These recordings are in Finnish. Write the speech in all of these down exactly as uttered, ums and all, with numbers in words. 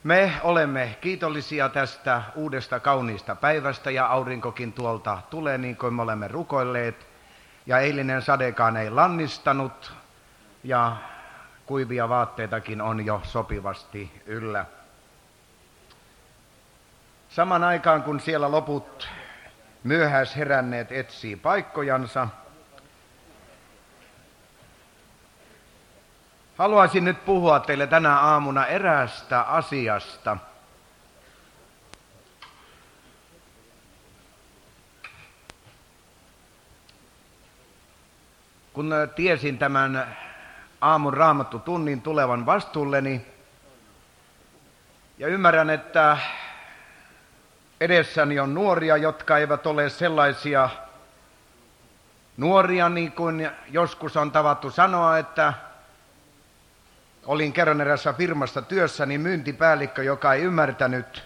Me olemme kiitollisia tästä uudesta kauniista päivästä ja aurinkokin tuolta tulee niin kuin me olemme rukoilleet. Ja eilinen sadekaan ei lannistanut ja kuivia vaatteitakin on jo sopivasti yllä. Saman aikaan kun siellä loput myöhäisheränneet etsii paikkojansa, haluaisin nyt puhua teille tänä aamuna eräästä asiasta. Kun tiesin tämän aamun raamattutunnin tulevan vastuulleni ja ymmärrän, että edessäni on nuoria, jotka eivät ole sellaisia nuoria niin kuin joskus on tavattu sanoa, että olin kerran erässä firmassa työssäni myyntipäällikkö, joka ei ymmärtänyt,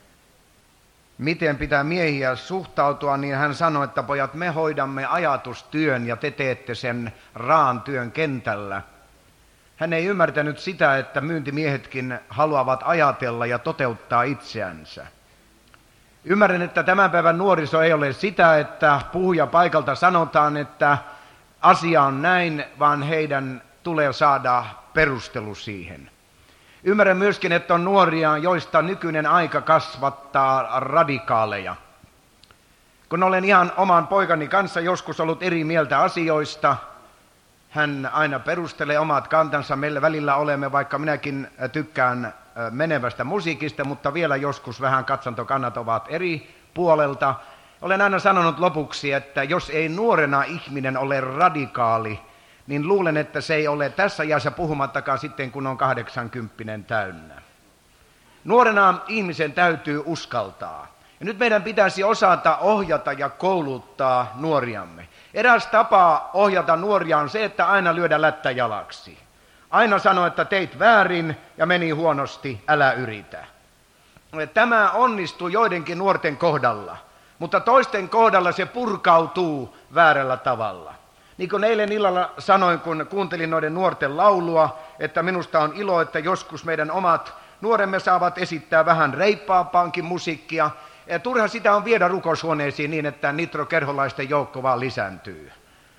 miten pitää miehiä suhtautua, niin hän sanoi, että pojat, me hoidamme ajatustyön ja te teette sen raan työn kentällä. Hän ei ymmärtänyt sitä, että myyntimiehetkin haluavat ajatella ja toteuttaa itseänsä. Ymmärrän, että tämän päivän nuoriso ei ole sitä, että puhuja paikalta sanotaan, että asia on näin, vaan heidän tulee saada perustelu siihen. Ymmärrän myöskin, että on nuoria, joista nykyinen aika kasvattaa radikaaleja. Kun olen ihan oman poikani kanssa joskus ollut eri mieltä asioista, hän aina perustelee omat kantansa. Meillä välillä olemme, vaikka minäkin tykkään menevästä musiikista, mutta vielä joskus vähän katsantokannat ovat eri puolelta. Olen aina sanonut lopuksi, että jos ei nuorena ihminen ole radikaali, niin luulen, että se ei ole tässä iässä puhumattakaan sitten, kun on kahdeksankymppinen täynnä. Nuorena ihmisen täytyy uskaltaa. Ja nyt meidän pitäisi osata ohjata ja kouluttaa nuoriamme. Eräs tapa ohjata nuoria on se, että aina lyödä lättä jalaksi. Aina sanoa, että teit väärin ja meni huonosti, älä yritä. Tämä onnistuu joidenkin nuorten kohdalla, mutta toisten kohdalla se purkautuu väärällä tavalla. Niin kuin eilen illalla sanoin, kun kuuntelin noiden nuorten laulua, että minusta on ilo, että joskus meidän omat nuoremme saavat esittää vähän reippaampaankin musiikkia. Ja turha sitä on viedä rukoushuoneisiin niin, että nitrokerholaisten joukko vaan lisääntyy.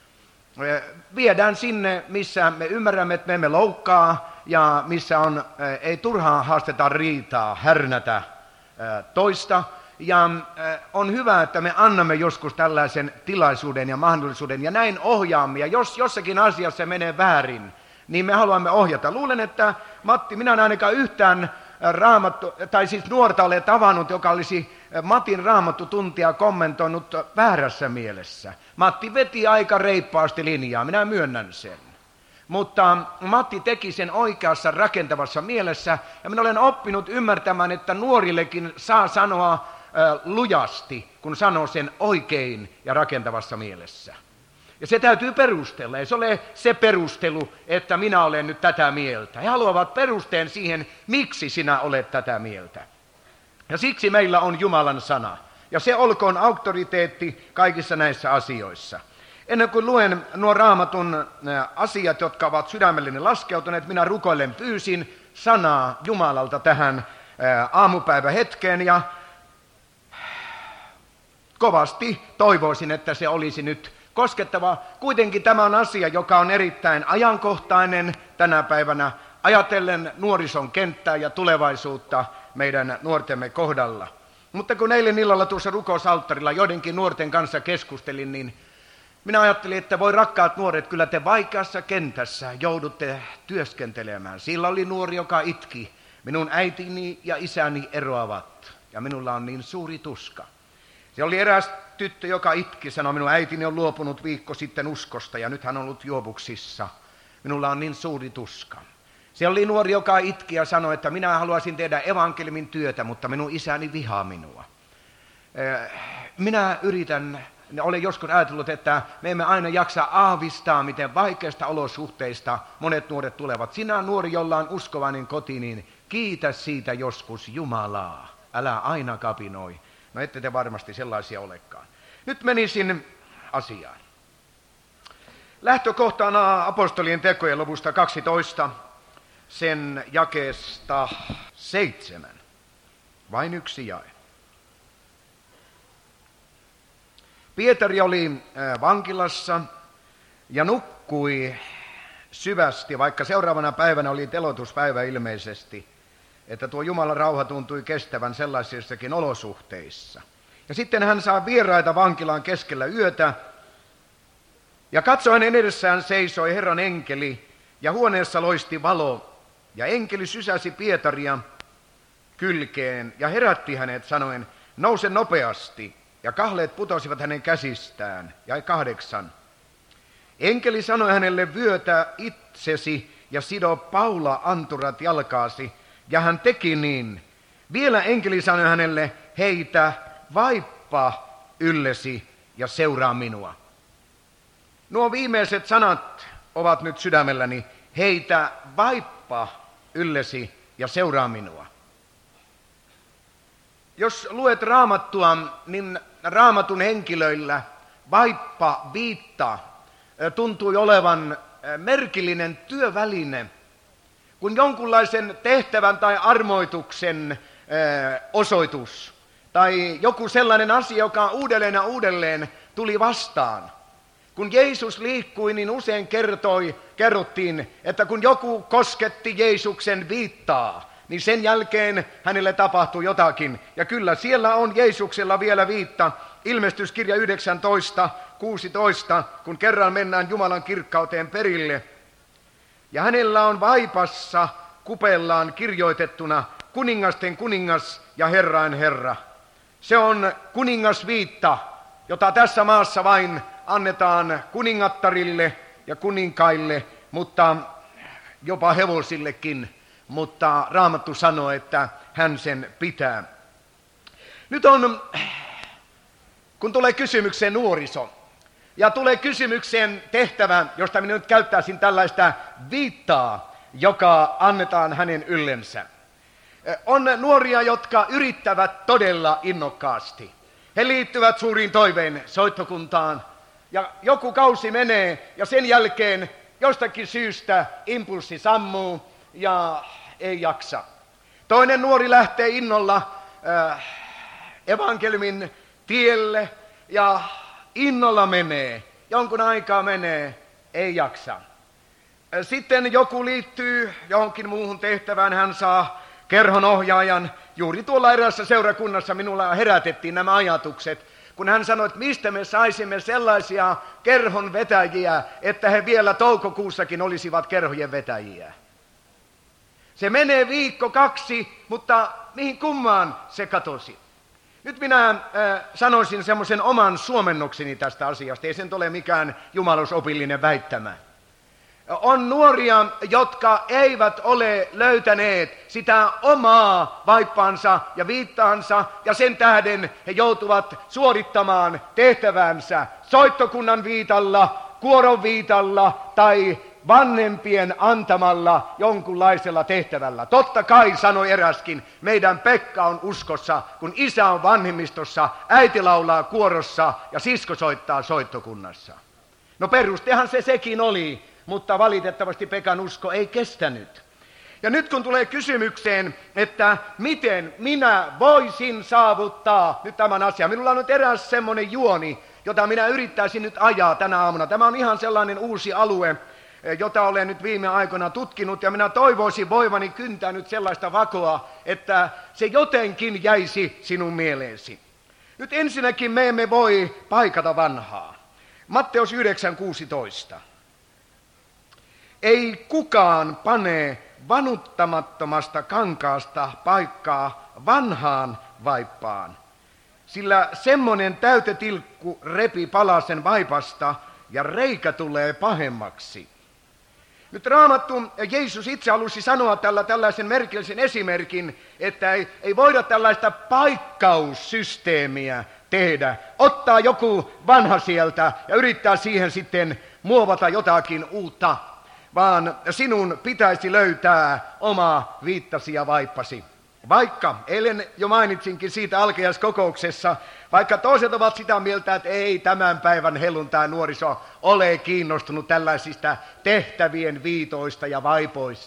Viedään sinne, missä me ymmärrämme, että me emme loukkaa ja missä on, ei turhaan haasteta riitaa, härnätä toista. Ja on hyvä, että me annamme joskus tällaisen tilaisuuden ja mahdollisuuden ja näin ohjaamme. Ja jos jossakin asiassa menee väärin, niin me haluamme ohjata. Luulen, että Matti, minä en ainakaan yhtään raamattu, tai siis nuorta ole tavannut, joka olisi Matin raamattutuntia kommentoinut väärässä mielessä. Matti veti aika reippaasti linjaa, minä myönnän sen. Mutta Matti teki sen oikeassa rakentavassa mielessä, ja minä olen oppinut ymmärtämään, että nuorillekin saa sanoa äh, lujasti, kun sanoo sen oikein ja rakentavassa mielessä. Ja se täytyy perustella, ei se ole se perustelu, että minä olen nyt tätä mieltä. He haluavat perusteen siihen, miksi sinä olet tätä mieltä. Ja siksi meillä on Jumalan sana, ja se olkoon auktoriteetti kaikissa näissä asioissa. Ennen kuin luen nuo raamatun asiat, jotka ovat sydämelleni laskeutuneet, minä rukoilen pyysin sanaa Jumalalta tähän aamupäivähetkeen, ja kovasti toivoisin, että se olisi nyt koskettava. Kuitenkin tämä on asia, joka on erittäin ajankohtainen tänä päivänä, ajatellen nuorison kenttää ja tulevaisuutta meidän nuortemme kohdalla. Mutta kun eilen illalla tuossa rukousalttarilla joidenkin nuorten kanssa keskustelin, niin minä ajattelin, että voi rakkaat nuoret, kyllä te vaikeassa kentässä joudutte työskentelemään. Sillä oli nuori, joka itki. Minun äitini ja isäni eroavat ja minulla on niin suuri tuska. Se oli eräs tyttö, joka itki, sanoi, minun äitini on luopunut viikko sitten uskosta ja nyt hän on ollut juovuksissa. Minulla on niin suuri tuska. Se oli nuori, joka itki ja sanoi, että minä haluaisin tehdä evankeliumin työtä, mutta minun isäni vihaa minua. Minä yritän, olen joskus ajatellut, että me emme aina jaksa aavistaa, miten vaikeista olosuhteista monet nuoret tulevat. Sinä nuori, jolla on uskovainen koti, niin kiitä siitä joskus Jumalaa. Älä aina kapinoi. No ette te varmasti sellaisia olekaan. Nyt menisin asiaan. Lähtökohtana apostolien tekojen luvusta kaksitoista. sen jakeesta seitsemän. Vain yksi jae. Pietari oli vankilassa ja nukkui syvästi, vaikka seuraavana päivänä oli teloituspäivä ilmeisesti, että tuo Jumalan rauha tuntui kestävän sellaisissakin olosuhteissa. Ja sitten hän saa vieraita vankilaan keskellä yötä, ja katso, hänen edessään seisoi Herran enkeli, ja huoneessa loisti valo, ja enkeli sysäsi Pietaria kylkeen ja herätti hänet sanoen, nouse nopeasti, ja kahleet putosivat hänen käsistään, ja kahdeksan. Enkeli sanoi hänelle, vyötä itsesi ja sido paula anturat jalkaasi, ja hän teki niin. Vielä enkeli sanoi hänelle, heitä vaippa yllesi ja seuraa minua. Nuo viimeiset sanat ovat nyt sydämelläni, heitä vaippa yllesi ja seuraa minua. Jos luet Raamattua, niin Raamatun henkilöillä vaippa, viitta tuntui olevan merkillinen työväline, kun jonkunlaisen tehtävän tai armoituksen osoitus tai joku sellainen asia, joka uudelleen ja uudelleen tuli vastaan. Kun Jeesus liikkui, niin usein kertoi, kerrottiin, että kun joku kosketti Jeesuksen viittaa, niin sen jälkeen hänelle tapahtui jotakin. Ja kyllä siellä on Jeesuksella vielä viitta. Ilmestyskirja yhdeksäntoista kuusitoista, kun kerran mennään Jumalan kirkkauteen perille. Ja hänellä on vaipassa kupellaan kirjoitettuna kuningasten kuningas ja Herrain Herra. Se on kuningasviitta, jota tässä maassa vain annetaan kuningattarille ja kuninkaille, mutta jopa hevosillekin. Mutta Raamattu sanoo, että hän sen pitää. Nyt on, kun tulee kysymykseen nuoriso, ja tulee kysymykseen tehtävä, josta minä nyt käyttäisin tällaista viittaa, joka annetaan hänen yllensä. On nuoria, jotka yrittävät todella innokkaasti. He liittyvät suuriin toiveen soittokuntaan, ja joku kausi menee, ja sen jälkeen jostakin syystä impulssi sammuu, ja ei jaksa. Toinen nuori lähtee innolla äh, evankeliumin tielle, ja innolla menee. Jonkun aikaa menee, ei jaksa. Sitten joku liittyy johonkin muuhun tehtävään, hän saa kerhonohjaajan. Juuri tuolla eräässä seurakunnassa minulla herätettiin nämä ajatukset, kun hän sanoi, että mistä me saisimme sellaisia kerhon vetäjiä, että he vielä toukokuussakin olisivat kerhojen vetäjiä. Se menee viikko, kaksi, mutta mihin kummaan se katosi. Nyt minä äh, sanoisin semmoisen oman suomennokseni tästä asiasta, ei sen ole mikään jumalusopillinen väittämä. On nuoria, jotka eivät ole löytäneet sitä omaa vaippaansa ja viittaansa, ja sen tähden he joutuvat suorittamaan tehtävänsä soittokunnan viitalla, kuoron viitalla tai vanhempien antamalla jonkunlaisella tehtävällä. Totta kai, sanoi eräskin, meidän Pekka on uskossa, kun isä on vanhemmistossa, äiti laulaa kuorossa ja sisko soittaa soittokunnassa. No perustehan se sekin oli, mutta valitettavasti Pekan usko ei kestänyt. Ja nyt kun tulee kysymykseen, että miten minä voisin saavuttaa nyt tämän asian. Minulla on nyt eräs semmoinen juoni, jota minä yrittäisin nyt ajaa tänä aamuna. Tämä on ihan sellainen uusi alue, jota olen nyt viime aikoina tutkinut, ja minä toivoisin voivani kyntää nyt sellaista vakoa, että se jotenkin jäisi sinun mieleesi. Nyt ensinnäkin me emme voi paikata vanhaa. Matteus yhdeksän kuusitoista. Ei kukaan pane vanuttamattomasta kankaasta paikkaa vanhaan vaippaan, sillä semmoinen täytetilkku repi palasen vaipasta ja reikä tulee pahemmaksi. Nyt Raamattu, Jeesus itse halusi sanoa tällä tällaisen merkillisen esimerkin, että ei, ei voida tällaista paikkaussysteemiä tehdä. Ottaa joku vanha sieltä ja yrittää siihen sitten muovata jotakin uutta, vaan sinun pitäisi löytää oma viittasi ja vaippasi. Vaikka, eilen jo mainitsinkin siitä alkajaiskokouksessa, vaikka toiset ovat sitä mieltä, että ei tämän päivän helluntai nuoriso ole kiinnostunut tällaisista tehtävien viitoista ja vaipoista.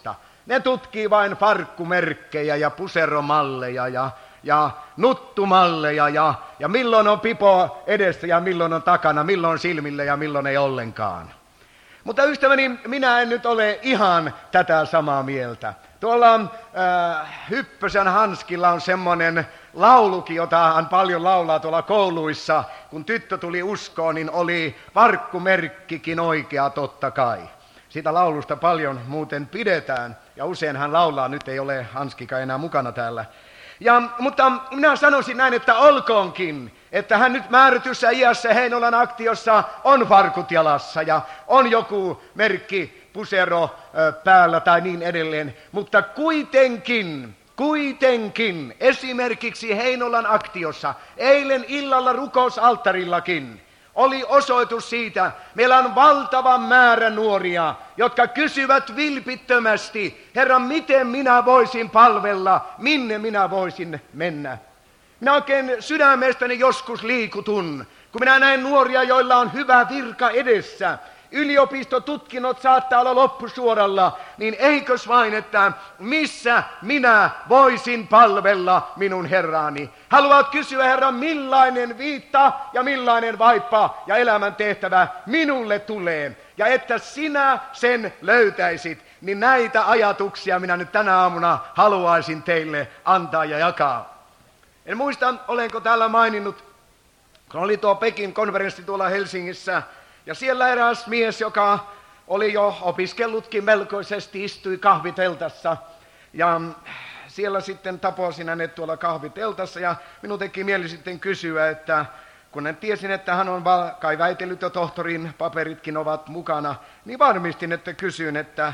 Ne tutkii vain farkkumerkkejä ja puseromalleja ja, ja nuttumalleja ja, ja milloin on pipo edessä ja milloin on takana, milloin silmillä ja milloin ei ollenkaan. Mutta ystäväni, minä en nyt ole ihan tätä samaa mieltä. Tuolla äh, Hyppösen Hanskilla on semmoinen laulukin, jota hän paljon laulaa tuolla kouluissa. Kun tyttö tuli uskoon, niin oli farkkumerkkikin oikea totta kai. Siitä laulusta paljon muuten pidetään, ja usein hän laulaa, nyt ei ole Hanskikaan enää mukana täällä. Ja, mutta minä sanoisin näin, että olkoonkin, että hän nyt määrätyssä iässä Heinolan aktiossa on farkut jalassa ja on joku merkki, pusero päällä tai niin edelleen, mutta kuitenkin, kuitenkin esimerkiksi Heinolan aktiossa, eilen illalla rukousalttarillakin, oli osoitus siitä, meillä on valtava määrä nuoria, jotka kysyvät vilpittömästi, Herra, miten minä voisin palvella, minne minä voisin mennä. Minä oikein sydämestäni joskus liikutun, kun minä näen nuoria, joilla on hyvä virka edessä. Yliopistotutkinnot saattaa olla loppusuoralla, niin eikös vain, että missä minä voisin palvella minun Herraani. Haluat kysyä, Herra, millainen viitta ja millainen vaippa ja elämän tehtävä minulle tulee. Ja että sinä sen löytäisit, niin näitä ajatuksia minä nyt tänä aamuna haluaisin teille antaa ja jakaa. En muista, olenko täällä maininnut, kun oli tuo Pekin konferenssi tuolla Helsingissä, ja siellä eräs mies, joka oli jo opiskellutkin melkoisesti, istui kahviteltassa. Ja siellä sitten tapasin hänet tuolla kahviteltassa, ja minun teki mieli sitten kysyä, että kun en tiesin, että hän on kai väitellyt ja tohtorin paperitkin ovat mukana, niin varmistin, että kysyin, että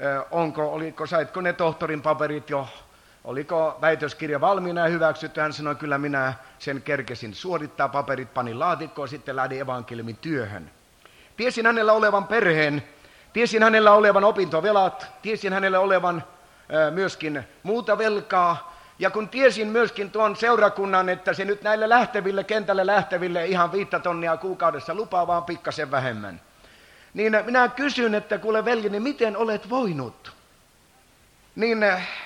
onko, oliko, saitko ne tohtorin paperit jo, oliko väitöskirja valmiina ja hyväksytty. Hän sanoi, kyllä minä sen kerkesin suorittaa, paperit panin laatikkoon, sitten lähdin evankeliumin työhön. Tiesin hänellä olevan perheen, tiesin hänellä olevan opintovelat, tiesin hänellä olevan ö, myöskin muuta velkaa. Ja kun tiesin myöskin tuon seurakunnan, että se nyt näille lähteville, kentälle lähteville ihan viittä tonnia kuukaudessa lupaa, vaan pikkasen vähemmän. Niin minä kysyn, että kuule veljeni, miten olet voinut? Niin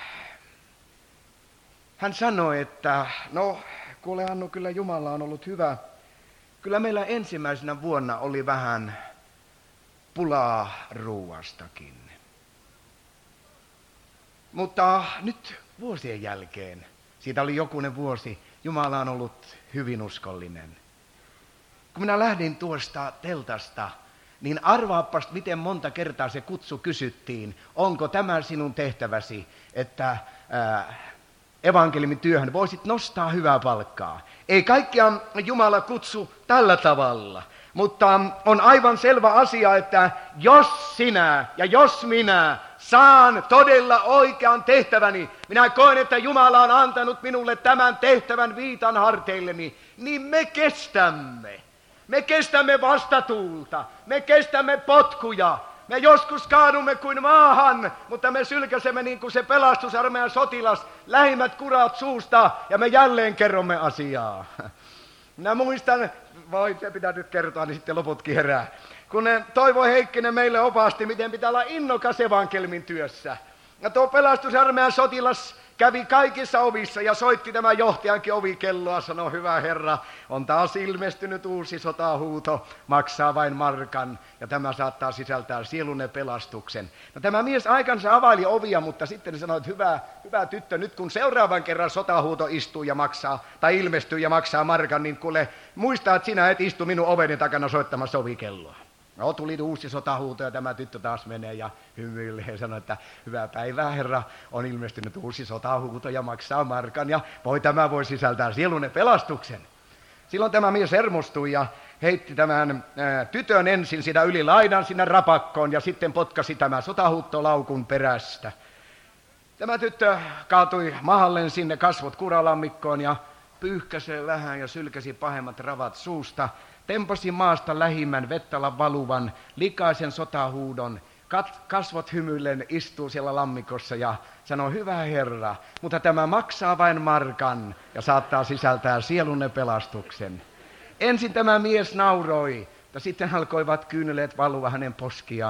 hän sanoi, että no kuule Hannu, kyllä Jumala on ollut hyvä. Kyllä meillä ensimmäisenä vuonna oli vähän pulaa ruuastakin. Mutta nyt vuosien jälkeen, siitä oli jokunen vuosi, Jumala on ollut hyvin uskollinen. Kun minä lähdin tuosta teltasta, niin arvaapas, miten monta kertaa se kutsu kysyttiin, onko tämä sinun tehtäväsi, että ää, evankeliumin työhön voisit nostaa hyvää palkkaa. Ei kaikkia Jumala kutsu tällä tavalla, mutta on aivan selvä asia, että jos sinä ja jos minä saan todella oikean tehtäväni, minä koen, että Jumala on antanut minulle tämän tehtävän viitan harteilleni, niin me kestämme. Me kestämme vastatuulta, me kestämme potkuja. Me joskus kaadumme kuin maahan, mutta me sylkäsemme niin kuin se pelastusarmeijan sotilas, lähimmät kurat suusta, ja me jälleen kerromme asiaa. Minä muistan, voi se pitää nyt kertoa, niin sitten loputkin herää. Kun Toivo Heikkinen meille opasti, miten pitää olla innokas evankeliumin työssä. Ja tuo pelastusarmeijan sotilas kävi kaikissa ovissa ja soitti tämän johtajankin ovikelloa, sanoi, hyvä Herra, on taas ilmestynyt uusi sotahuuto, maksaa vain markan, ja tämä saattaa sisältää sielunne pelastuksen. No tämä mies aikansa availi ovia, mutta sitten sanoi, että hyvä, hyvä tyttö, nyt kun seuraavan kerran sotahuuto istuu ja maksaa, tai ilmestyy ja maksaa markan, niin kuule, muista, että sinä et istu minun oveni takana soittamassa ovikelloa. No, tuli uusi sotahuuto ja tämä tyttö taas menee ja hymyilee ja sanoo, että hyvää päivää Herra, on ilmestynyt uusi sotahuuto ja maksaa markan ja voi tämä voi sisältää sielunne pelastuksen. Silloin tämä mies hermostui ja heitti tämän ää, tytön ensin sitä yli laidan sinne rapakkoon ja sitten potkasi tämän sotahuuttolaukun perästä. Tämä tyttö kaatui mahalleen sinne, kasvot kuralammikkoon ja pyyhkäsi vähän ja sylkäsi pahemmat ravat suusta. Tempasi maasta lähimmän vettalan valuvan, likaisen sotahuudon, kat, kasvot hymyillen istuu siellä lammikossa ja sanoo, hyvä Herra, mutta tämä maksaa vain markan ja saattaa sisältää sielunne pelastuksen. Ensin tämä mies nauroi, ja sitten alkoivat kyyneleet valua hänen poskiaan.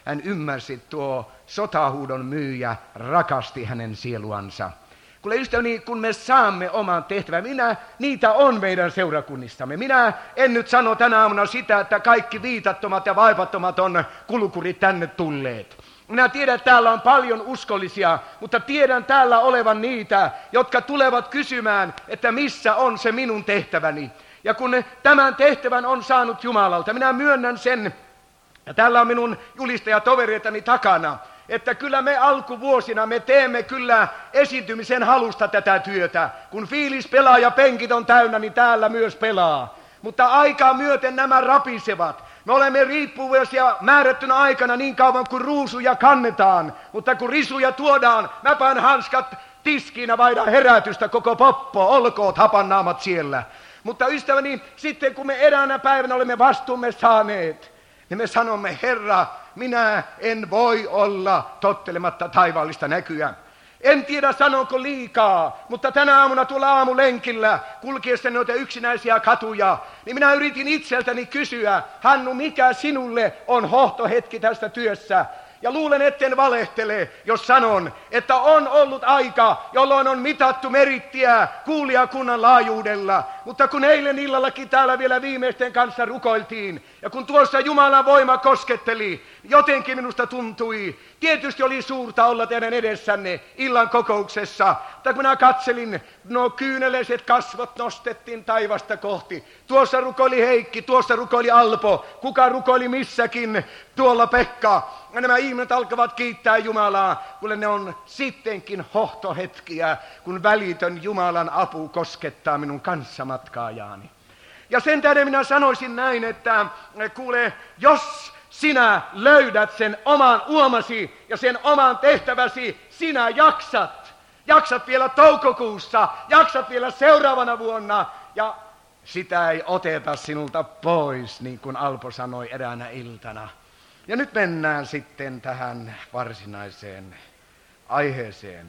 hän ymmärsi, tuo sotahuudon myyjä rakasti hänen sieluansa. Kuule ystäväni, kun me saamme oman tehtävän, minä, niitä on meidän seurakunnissamme. Minä en nyt sano tänä aamuna sitä, että kaikki viitattomat ja vaipattomat on kulkurit tänne tulleet. Minä tiedän, että täällä on paljon uskollisia, mutta tiedän täällä olevan niitä, jotka tulevat kysymään, että missä on se minun tehtäväni. Ja kun tämän tehtävän on saanut Jumalalta, minä myönnän sen, ja täällä on minun julistajatovereitani takana, että kyllä me alkuvuosina me teemme kyllä esiintymisen halusta tätä työtä. Kun fiilis pelaa ja penkit on täynnä, niin täällä myös pelaa. Mutta aikaa myöten nämä rapisevat. Me olemme riippuvaisia määrättynä aikana niin kauan kuin ruusuja kannetaan. Mutta kun risuja tuodaan, mä panen hanskat tiskiin ja vaihdan herätystä koko poppo, olkoot hapannaamat siellä. Mutta ystäväni, sitten kun me eräänä päivänä olemme vastuumme saaneet, niin me sanomme, Herra, minä en voi olla tottelematta taivaallista näkyä. En tiedä sanonko liikaa, mutta tänä aamuna tuolla aamulenkillä kulkiessa noita yksinäisiä katuja, niin minä yritin itseltäni kysyä, Hannu, mikä sinulle on hohtohetki tästä työssä? Ja luulen, etten valehtele, jos sanon, että on ollut aika, jolloin on mitattu merittiä kuulijakunnan laajuudella. Mutta kun eilen illallakin täällä vielä viimeisten kanssa rukoiltiin, ja kun tuossa Jumalan voima kosketteli, jotenkin minusta tuntui, tietysti oli suurta olla teidän edessänne illan kokouksessa, mutta kun minä katselin, nuo kyyneleiset kasvot nostettiin taivasta kohti. Tuossa rukoili Heikki, tuossa rukoili Alpo, kuka rukoili missäkin, tuolla Pekka. Ja nämä ihmiset alkavat kiittää Jumalaa, kun ne on sittenkin hohtohetkiä, kun välitön Jumalan apu koskettaa minun kanssamatkaajani. Ja sen tähden minä sanoisin näin, että kuule, jos sinä löydät sen oman uomasi ja sen oman tehtäväsi, sinä jaksat. Jaksat vielä toukokuussa, jaksat vielä seuraavana vuonna ja sitä ei oteta sinulta pois, niin kuin Alpo sanoi eräänä iltana. Ja nyt mennään sitten tähän varsinaiseen aiheeseen.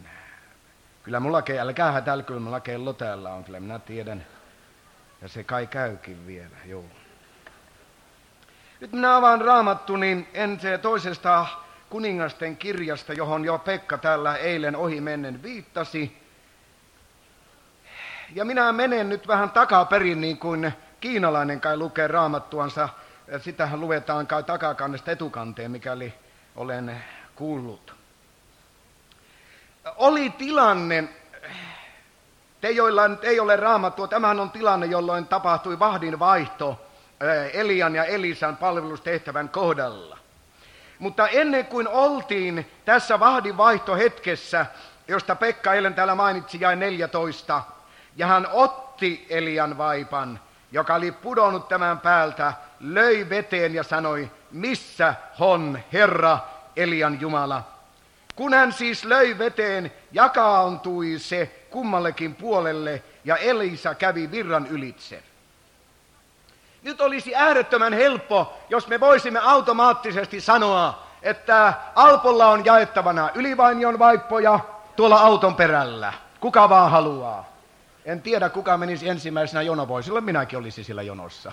Kyllä mulla, älkää hätälkö, mulla kello täällä on, kyllä minä tiedän. Ja se kai käykin vielä, joo. Nyt minä avaan Raamattuni ensin toisesta kuningasten kirjasta, johon jo Pekka täällä eilen ohi mennen viittasi. Ja minä menen nyt vähän takaperin, niin kuin kiinalainen kai lukee Raamattuansa. Sitähän luetaan kai takakannesta etukanteen, mikäli olen kuullut. Oli tilanne, te joilla nyt ei ole Raamattua, tämähän on tilanne, jolloin tapahtui vahdin vaihto Elian ja Elisan palvelustehtävän kohdalla. Mutta ennen kuin oltiin tässä vahdin vaihtohetkessä, josta Pekka eilen täällä mainitsi, jäi neljätoista, ja hän otti Elian vaipan, joka oli pudonnut tämän päältä, löi veteen ja sanoi, missä on Herra Elian Jumala? Kun hän siis löi veteen, jakaantui se kummallekin puolelle ja Elisa kävi virran ylitse. Nyt olisi äärettömän helppo, jos me voisimme automaattisesti sanoa, että Alpolla on jaettavana Ylivainion vaippoja tuolla auton perällä. Kuka vaan haluaa. En tiedä, kuka menisi ensimmäisenä jonovoin, silloin minäkin olisin sillä jonossa.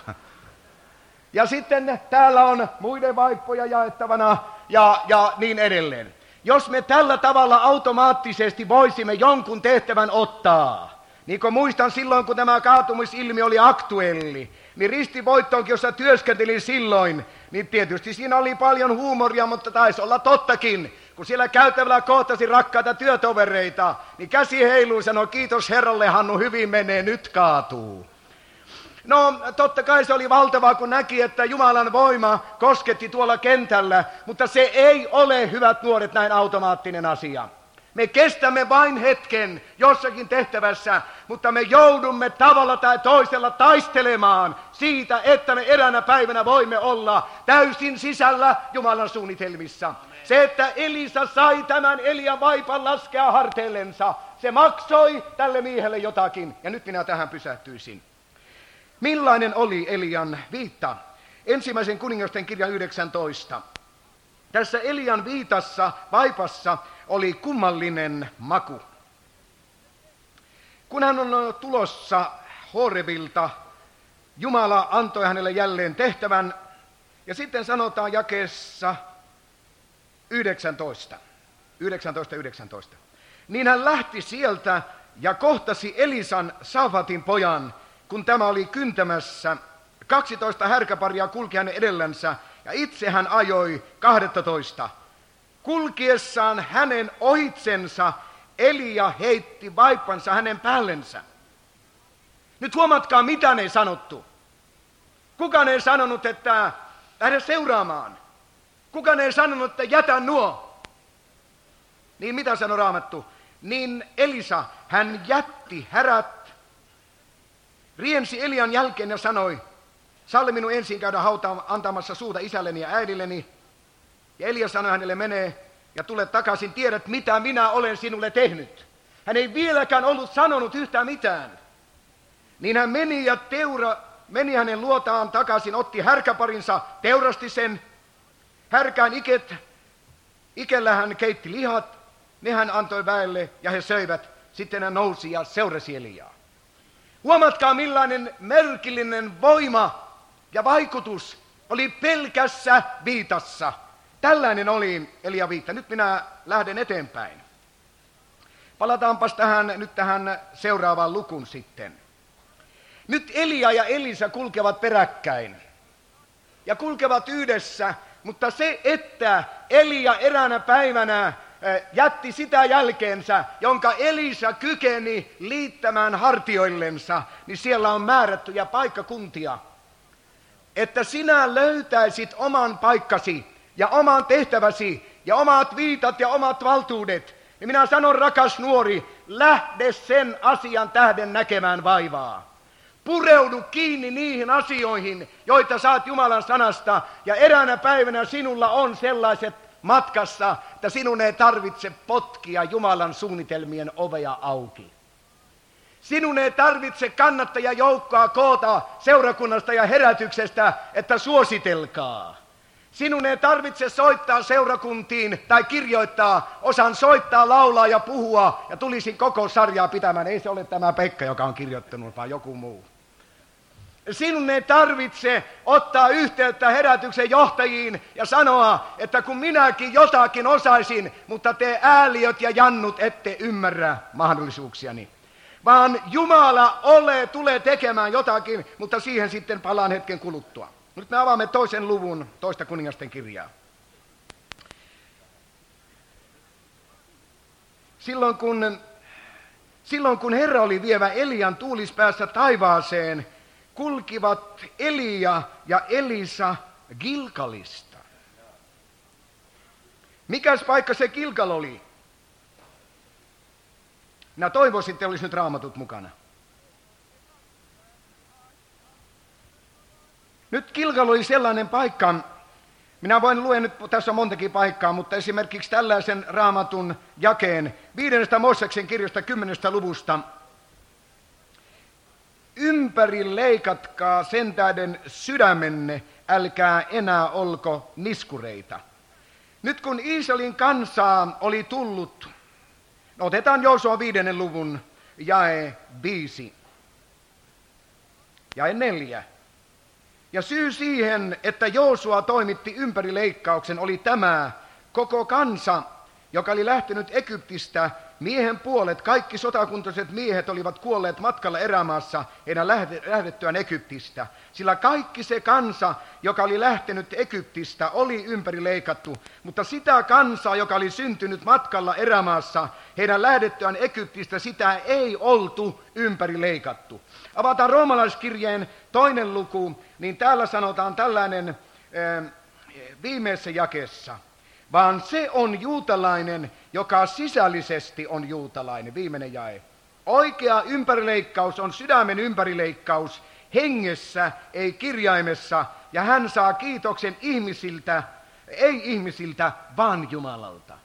Ja sitten täällä on muiden vaippoja jaettavana ja, ja niin edelleen. Jos me tällä tavalla automaattisesti voisimme jonkun tehtävän ottaa, niin kuin muistan silloin, kun tämä kaatumisilmiö oli aktuelli, niin ristivoittoonkin, jossa työskentelin silloin, niin tietysti siinä oli paljon huumoria, mutta taisi olla tottakin. Kun siellä käytävällä kohtasi rakkaita työtovereita, niin käsi heiluu ja sanoi, kiitos Herralle, Hannu, hyvin menee, nyt kaatuu. No, totta kai se oli valtavaa, kun näki, että Jumalan voima kosketti tuolla kentällä, mutta se ei ole, hyvät nuoret, näin automaattinen asia. Me kestämme vain hetken jossakin tehtävässä, mutta me joudumme tavalla tai toisella taistelemaan siitä, että me eräänä päivänä voimme olla täysin sisällä Jumalan suunnitelmissa. Se, että Elisa sai tämän Elian vaipan laskea harteillensa, se maksoi tälle miehelle jotakin. Ja nyt minä tähän pysähtyisin. Millainen oli Elian viitta? Ensimmäisen kuningasten kirjan yhdeksäntoista. Tässä Elian viitassa, vaipassa, oli kummallinen maku. Kun hän on tulossa Horebilta, Jumala antoi hänelle jälleen tehtävän, ja sitten sanotaan jakeessa yhdeksäntoista. yhdeksäntoista, yhdeksäntoista. Niin hän lähti sieltä ja kohtasi Elisan Safatin pojan, kun tämä oli kyntämässä. Kaksitoista härkäparia kulki hänen edellänsä ja itse hän ajoi kahdettoista. Kulkiessaan hänen ohitsensa Elia heitti vaippansa hänen päällensä. Nyt huomatkaa, mitä ne ei sanottu. Kukaan ei sanonut, että lähde seuraamaan. Kukaan ei sanonut, että jätä nuo. Niin mitä sanoi Raamattu? Niin Elisa, hän jätti härät, riensi Elian jälkeen ja sanoi, salli minun ensin käydä hautaan antamassa suuta isälleni ja äidilleni. Ja Elia sanoi hänelle, mene ja tule takaisin, tiedät mitä minä olen sinulle tehnyt. Hän ei vieläkään ollut sanonut yhtään mitään. Niin hän meni ja teura, meni hänen luotaan takaisin, otti härkäparinsa, teurasti sen. Härkään iket, ikellä hän keitti lihat, ne hän antoi väelle ja he söivät. Sitten hän nousi ja seurasi Eliaa. Huomatkaa millainen merkillinen voima ja vaikutus oli pelkässä viitassa. Tällainen oli Elia viitta. Nyt minä lähden eteenpäin. Palataanpas tähän, nyt tähän seuraavaan lukuun sitten. Nyt Elia ja Elisa kulkevat peräkkäin. Ja kulkevat yhdessä, mutta se, että Elia eräänä päivänä jätti sitä jälkeensä, jonka Elisa kykeni liittämään hartioillensa, niin siellä on määrättyjä paikkakuntia. Että sinä löytäisit oman paikkasi ja oman tehtäväsi ja omat viitat ja omat valtuudet. Niin minä sanon, rakas nuori, lähde sen asian tähden näkemään vaivaa. Pureudu kiinni niihin asioihin, joita saat Jumalan sanasta, ja eräänä päivänä sinulla on sellaiset matkassa, että sinun ei tarvitse potkia Jumalan suunnitelmien ovea auki. Sinun ei tarvitse kannattajajoukkoa koota seurakunnasta ja herätyksestä, että suositelkaa. Sinun ei tarvitse soittaa seurakuntiin tai kirjoittaa, osaan soittaa, laulaa ja puhua ja tulisin koko sarjaa pitämään. Ei se ole tämä Pekka, joka on kirjoittanut, vaan joku muu. Sinun ei tarvitse ottaa yhteyttä herätyksen johtajiin ja sanoa, että kun minäkin jotakin osaisin, mutta te ääliöt ja jannut ette ymmärrä mahdollisuuksiani. Vaan Jumala ole, tulee tekemään jotakin, mutta siihen sitten palaan hetken kuluttua. Nyt me avaamme toisen luvun, toista kuningasten kirjaa. Silloin kun, silloin kun Herra oli vievä Elian tuulispäässä taivaaseen, kulkivat Elia ja Elisa Gilgalista. Mikäs paikka se Gilgal oli? Minä toivoisin, että olisi nyt raamatut mukana. Nyt Gilgal oli sellainen paikka, minä voin luen nyt, tässä on montakin paikkaa, mutta esimerkiksi tällaisen raamatun jakeen viidennestä Mooseksen kirjasta kymmenestä luvusta. Ympäri leikatkaa sen tähden sydämenne, älkää enää olko niskureita. Nyt kun Israelin kansaa oli tullut, no otetaan Joosua viidennen luvun jae viisi, jae neljä. Ja syy siihen, että Joosua toimitti ympärileikkauksen, oli tämä: koko kansa, joka oli lähtenyt Egyptistä, miehen puolet, kaikki sotakuntoiset miehet olivat kuolleet matkalla erämaassa heidän lähdettyään Egyptistä. Sillä kaikki se kansa, joka oli lähtenyt Egyptistä, oli ympärileikattu, mutta sitä kansaa, joka oli syntynyt matkalla erämaassa heidän lähdettyään Egyptistä, sitä ei oltu ympärileikattu. Avataan roomalaiskirjeen toinen luku, niin täällä sanotaan tällainen äh, viimeisessä jakeessa. Vaan se on juutalainen, joka sisällisesti on juutalainen. Viimeinen jae. Oikea ympärileikkaus on sydämen ympärileikkaus, hengessä, ei kirjaimessa, ja hän saa kiitoksen ihmisiltä, ei ihmisiltä, vaan Jumalalta.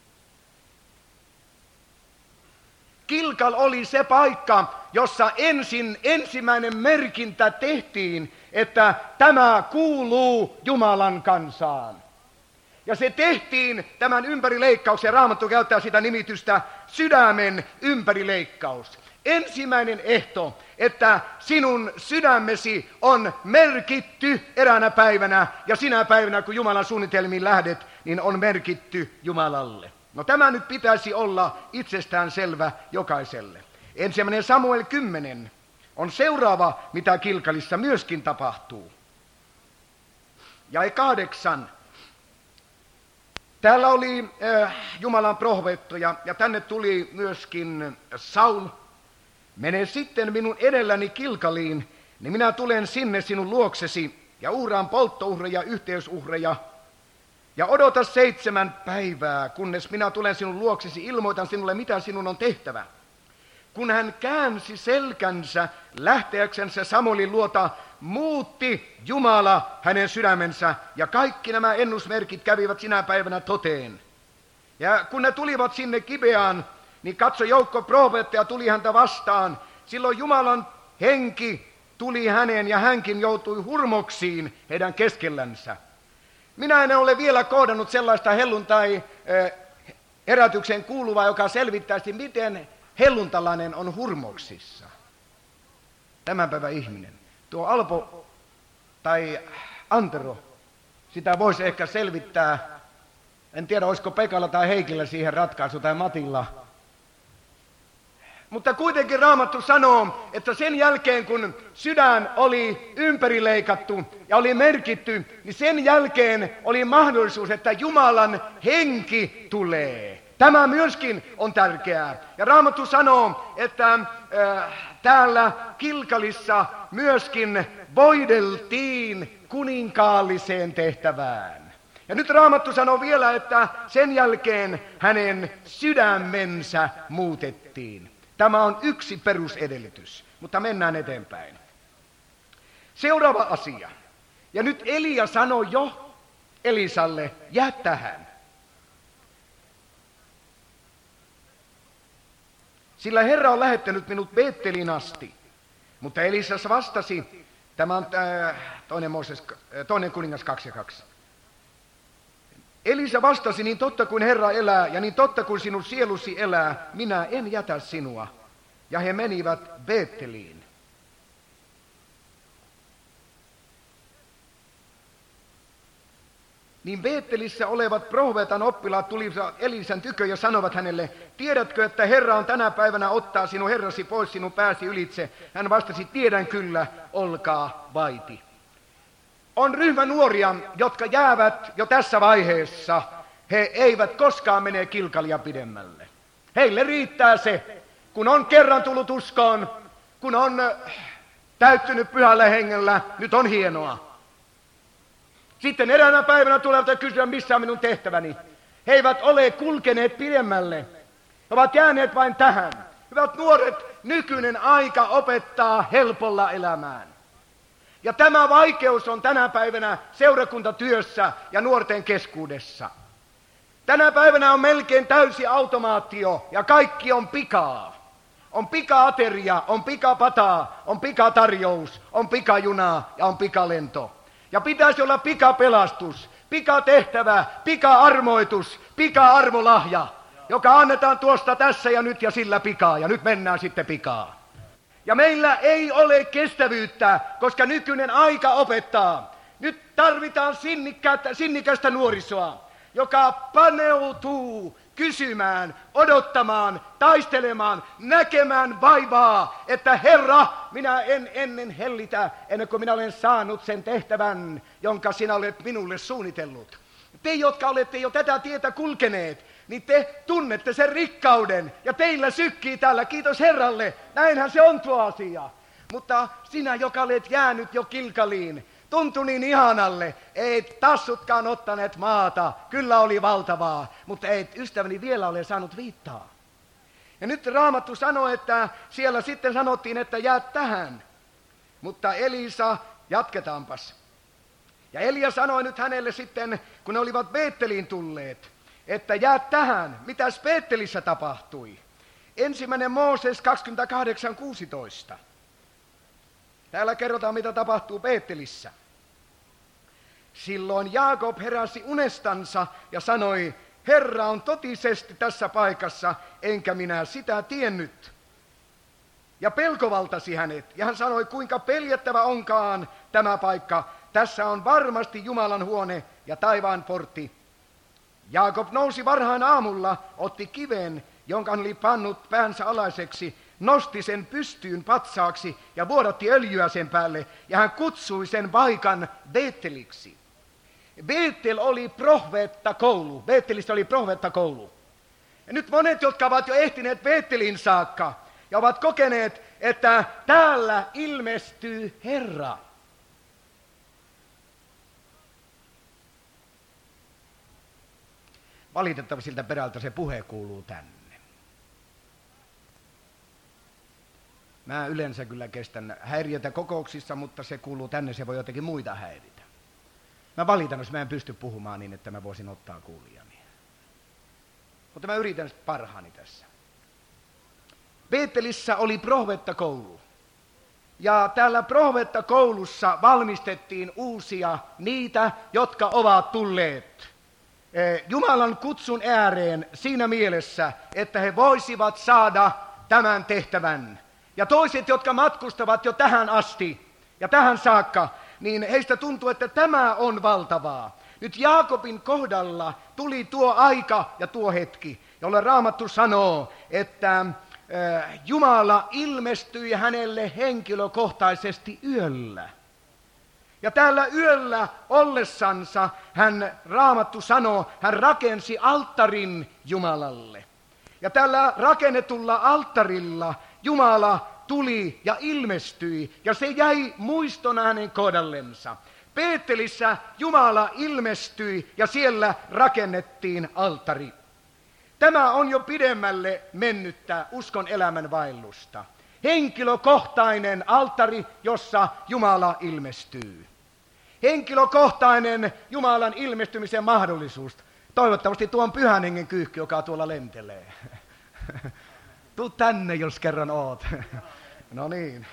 Gilgal oli se paikka, jossa ensin ensimmäinen merkintä tehtiin, että tämä kuuluu Jumalan kansaan. Ja se tehtiin tämän ympärileikkauksen, Raamattu käyttää sitä nimitystä sydämen ympärileikkaus. Ensimmäinen ehto, että sinun sydämesi on merkitty eräänä päivänä, ja sinä päivänä, kun Jumalan suunnitelmiin lähdet, niin on merkitty Jumalalle. No tämä nyt pitäisi olla itsestään selvä jokaiselle. Ensimmäinen Samuel kymmenen on seuraava, mitä Kilkalissa myöskin tapahtuu. Jae kahdeksan. Täällä oli äh, Jumalan profeettoja ja tänne tuli myöskin Saul. Mene sitten minun edelläni Kilkaliin, niin minä tulen sinne sinun luoksesi ja uhraan polttouhreja, yhteysuhreja. Ja odota seitsemän päivää, kunnes minä tulen sinun luoksesi, ilmoitan sinulle, mitä sinun on tehtävä. Kun hän käänsi selkänsä lähteäksensä Samuelin luota, muutti Jumala hänen sydämensä, ja kaikki nämä ennusmerkit kävivät sinä päivänä toteen. Ja kun ne tulivat sinne Gibeaan, niin katso, joukko profeetteja tuli häntä vastaan. Silloin Jumalan henki tuli häneen, ja hänkin joutui hurmoksiin heidän keskellänsä. Minä en ole vielä kohdannut sellaista helluntai herätykseen kuuluvaa, joka selvittäisi, miten helluntalainen on hurmoksissa. Tämän päivän ihminen. Tuo Alpo tai Antero, sitä voisi ehkä selvittää. En tiedä, olisiko Pekalla tai Heikillä siihen ratkaisu tai Matilla. Mutta kuitenkin Raamattu sanoo, että sen jälkeen kun sydän oli ympärileikattu ja oli merkitty, niin sen jälkeen oli mahdollisuus, että Jumalan henki tulee. Tämä myöskin on tärkeää. Ja Raamattu sanoo, että äh, täällä Kilkalissa myöskin voideltiin kuninkaalliseen tehtävään. Ja nyt Raamattu sanoo vielä, että sen jälkeen hänen sydämensä muutettiin. Tämä on yksi perusedellytys, mutta mennään eteenpäin. Seuraava asia. Ja nyt Elia sanoi jo Elisalle, jää tähän. Sillä Herra on lähettänyt minut Beeteliin asti. Mutta Elisa vastasi, tämä on äh, toinen, Mooses, äh, toinen kuningas kaksi ja kaksi. Elisa vastasi, niin totta kuin Herra elää, ja niin totta kuin sinun sielusi elää, minä en jätä sinua. Ja he menivät Beeteliin. Niin Beetelissä olevat profeetan oppilaat tulivat Elisan tykö ja sanovat hänelle, tiedätkö, että Herra on tänä päivänä ottaa sinun herrasi pois sinun pääsi ylitse? Hän vastasi, tiedän kyllä, olkaa vaiti. On ryhmä nuoria, jotka jäävät jo tässä vaiheessa. He eivät koskaan mene Kilkalia pidemmälle. Heille riittää se, kun on kerran tullut uskoon, kun on täyttynyt pyhällä hengellä, nyt on hienoa. Sitten eräänä päivänä tulevat ja kysyä, missä on minun tehtäväni. He eivät ole kulkeneet pidemmälle. He ovat jääneet vain tähän. Hyvät nuoret, nykyinen aika opettaa helpolla elämään. Ja tämä vaikeus on tänä päivänä seurakuntatyössä ja nuorten keskuudessa. Tänä päivänä on melkein täysi automaatio ja kaikki on pikaa. On pika-ateria, on pikapataa, on pikatarjous, on pikajunaa ja on pikalento. Ja pitäisi olla pikapelastus, pikatehtävä, pika-armoitus, pika-armolahja, joka annetaan tuosta tässä ja nyt ja sillä pikaa. Ja nyt mennään sitten pikaa. Ja meillä ei ole kestävyyttä, koska nykyinen aika opettaa. Nyt tarvitaan sinnikästä nuorisoa, joka paneutuu kysymään, odottamaan, taistelemaan, näkemään vaivaa, että Herra, minä en ennen hellitä, ennen kuin minä olen saanut sen tehtävän, jonka sinä olet minulle suunnitellut. Te, jotka olette jo tätä tietä kulkeneet, niin te tunnette sen rikkauden, ja teillä sykkii täällä, kiitos Herralle, näinhän se on tuo asia. Mutta sinä, joka olet jäänyt jo Kilkaliin, tuntui niin ihanalle, ei tassutkaan ottaneet maata, kyllä oli valtavaa, mutta ei ystäväni vielä ole saanut viittaa. Ja nyt Raamattu sanoo, että siellä sitten sanottiin, että jää tähän. Mutta Elisa, jatketaanpas. Ja Elia sanoi nyt hänelle sitten, kun ne olivat Beeteliin tulleet, että jää tähän. Mitäs Beetelissä tapahtui? Ensimmäinen Mooses kaksikymmentäkahdeksan kuusitoista. Täällä kerrotaan, mitä tapahtuu Beetelissä. Silloin Jaakob heräsi unestansa ja sanoi, Herra on totisesti tässä paikassa, enkä minä sitä tiennyt. Ja pelko valtasi hänet, ja hän sanoi, kuinka peljettävä onkaan tämä paikka. Tässä on varmasti Jumalan huone ja taivaan portti. Jaakob nousi varhain aamulla, otti kiven, jonka hän oli pannut päänsä alaiseksi, nosti sen pystyyn patsaaksi ja vuodatti öljyä sen päälle, ja hän kutsui sen paikan Beetteliksi. Beettel oli profeettakoulu. Beettelistä oli profeettakoulu. Ja nyt monet, jotka ovat jo ehtineet Beettelin saakka ja ovat kokeneet, että täällä ilmestyy Herra. Valitettavasti siltä perältä se puhe kuuluu tänne. Mä yleensä kyllä kestän häiriötä kokouksissa, mutta se kuuluu tänne, se voi jotenkin muita häiritä. Mä valitan, jos mä en pysty puhumaan niin, että mä voisin ottaa kuulijani. Mutta mä yritän parhaani tässä. Beettelissä oli profeettakoulu. Ja täällä profeettakoulussa valmistettiin uusia niitä, jotka ovat tulleet Jumalan kutsun ääreen siinä mielessä, että he voisivat saada tämän tehtävän. Ja toiset, jotka matkustavat jo tähän asti ja tähän saakka, niin heistä tuntuu, että tämä on valtavaa. Nyt Jaakobin kohdalla tuli tuo aika ja tuo hetki, jolle Raamattu sanoo, että Jumala ilmestyi hänelle henkilökohtaisesti yöllä. Ja täällä yöllä ollessansa hän, Raamattu sanoo, hän rakensi alttarin Jumalalle. Ja tällä rakennetulla alttarilla Jumala tuli ja ilmestyi, ja se jäi muistona hänen kohdallensa. Beettelissä Jumala ilmestyi, ja siellä rakennettiin alttari. Tämä on jo pidemmälle mennyttä uskon elämän vaellusta. Henkilökohtainen alttari, jossa Jumala ilmestyy. Henkilökohtainen Jumalan ilmestymisen mahdollisuus. Toivottavasti tuon pyhän hengen kyyhky, joka tuolla lentelee. Tuu tänne, jos kerran oot. No niin.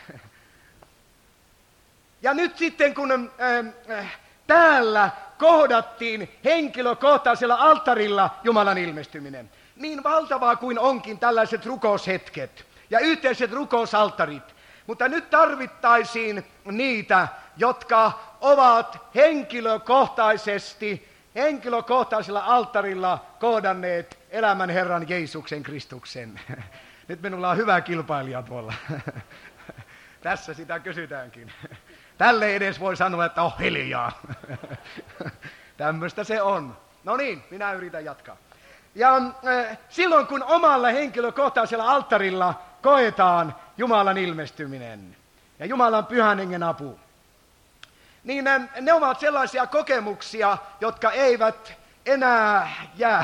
Ja nyt sitten, kun äh, äh, täällä kohdattiin henkilökohtaisella alttarilla Jumalan ilmestyminen, niin valtavaa kuin onkin tällaiset rukoushetket ja yhteiset rukousalttarit, mutta nyt tarvittaisiin niitä, jotka ovat henkilökohtaisesti, henkilökohtaisella alttarilla kohdanneet elämän Herran Jeesuksen Kristuksen. Nyt minulla on hyvä kilpailija tuolla. Tässä sitä kysytäänkin. Tälle edes voi sanoa, että on hiljaa. Tämmöistä se on. No niin, minä yritän jatkaa. Ja äh, silloin kun omalla henkilökohtaisella alttarilla koetaan Jumalan ilmestyminen ja Jumalan pyhän hengen apu, niin äh, ne ovat sellaisia kokemuksia, jotka eivät enää jää.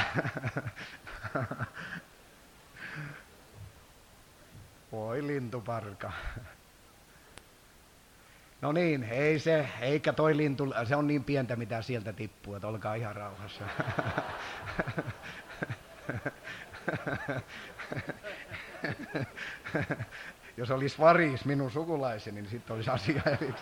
Voi lintuparka. No niin, ei se, eikä toi lintu, se on niin pientä mitä sieltä tippuu, että olkaa ihan rauhassa. Jos olisi varis minun sukulaiseni, niin sitten olisi asia eri.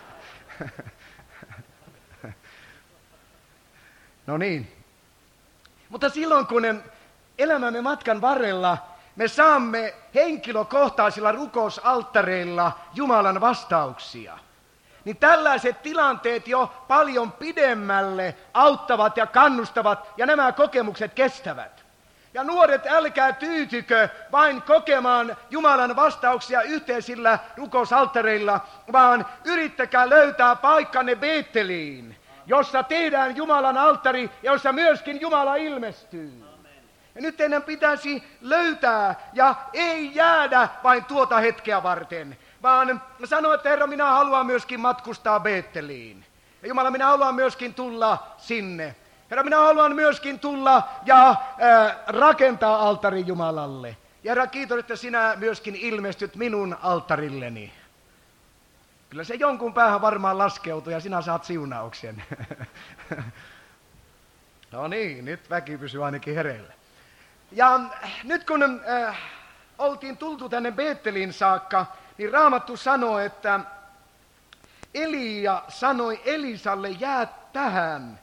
No niin. Mutta silloin kun elämämme matkan varrella me saamme henkilökohtaisilla rukousalttareilla Jumalan vastauksia, niin tällaiset tilanteet jo paljon pidemmälle auttavat ja kannustavat, ja nämä kokemukset kestävät. Ja nuoret, älkää tyytykö vain kokemaan Jumalan vastauksia yhteisillä rukousalttareilla, vaan yrittäkää löytää paikkanne Beetteliin, jossa tehdään Jumalan alttari, jossa myöskin Jumala ilmestyy. Ja nyt teidän pitäisi löytää ja ei jäädä vain tuota hetkeä varten, vaan sanoa, että Herra, minä haluan myöskin matkustaa Beetteliin. Ja Jumala, minä haluan myöskin tulla sinne. Herra, minä haluan myöskin tulla ja äh, rakentaa alttarin Jumalalle. Ja Herra, kiitos, että sinä myöskin ilmestyt minun alttarilleni. Kyllä se jonkun päähän varmaan laskeutuu ja sinä saat siunauksen. No niin, nyt väki pysyy ainakin hereillä. Ja nyt kun äh, oltiin tultu tänne Beetteliin saakka, niin Raamattu sanoo, että Elia sanoi Elisalle, jää tähän.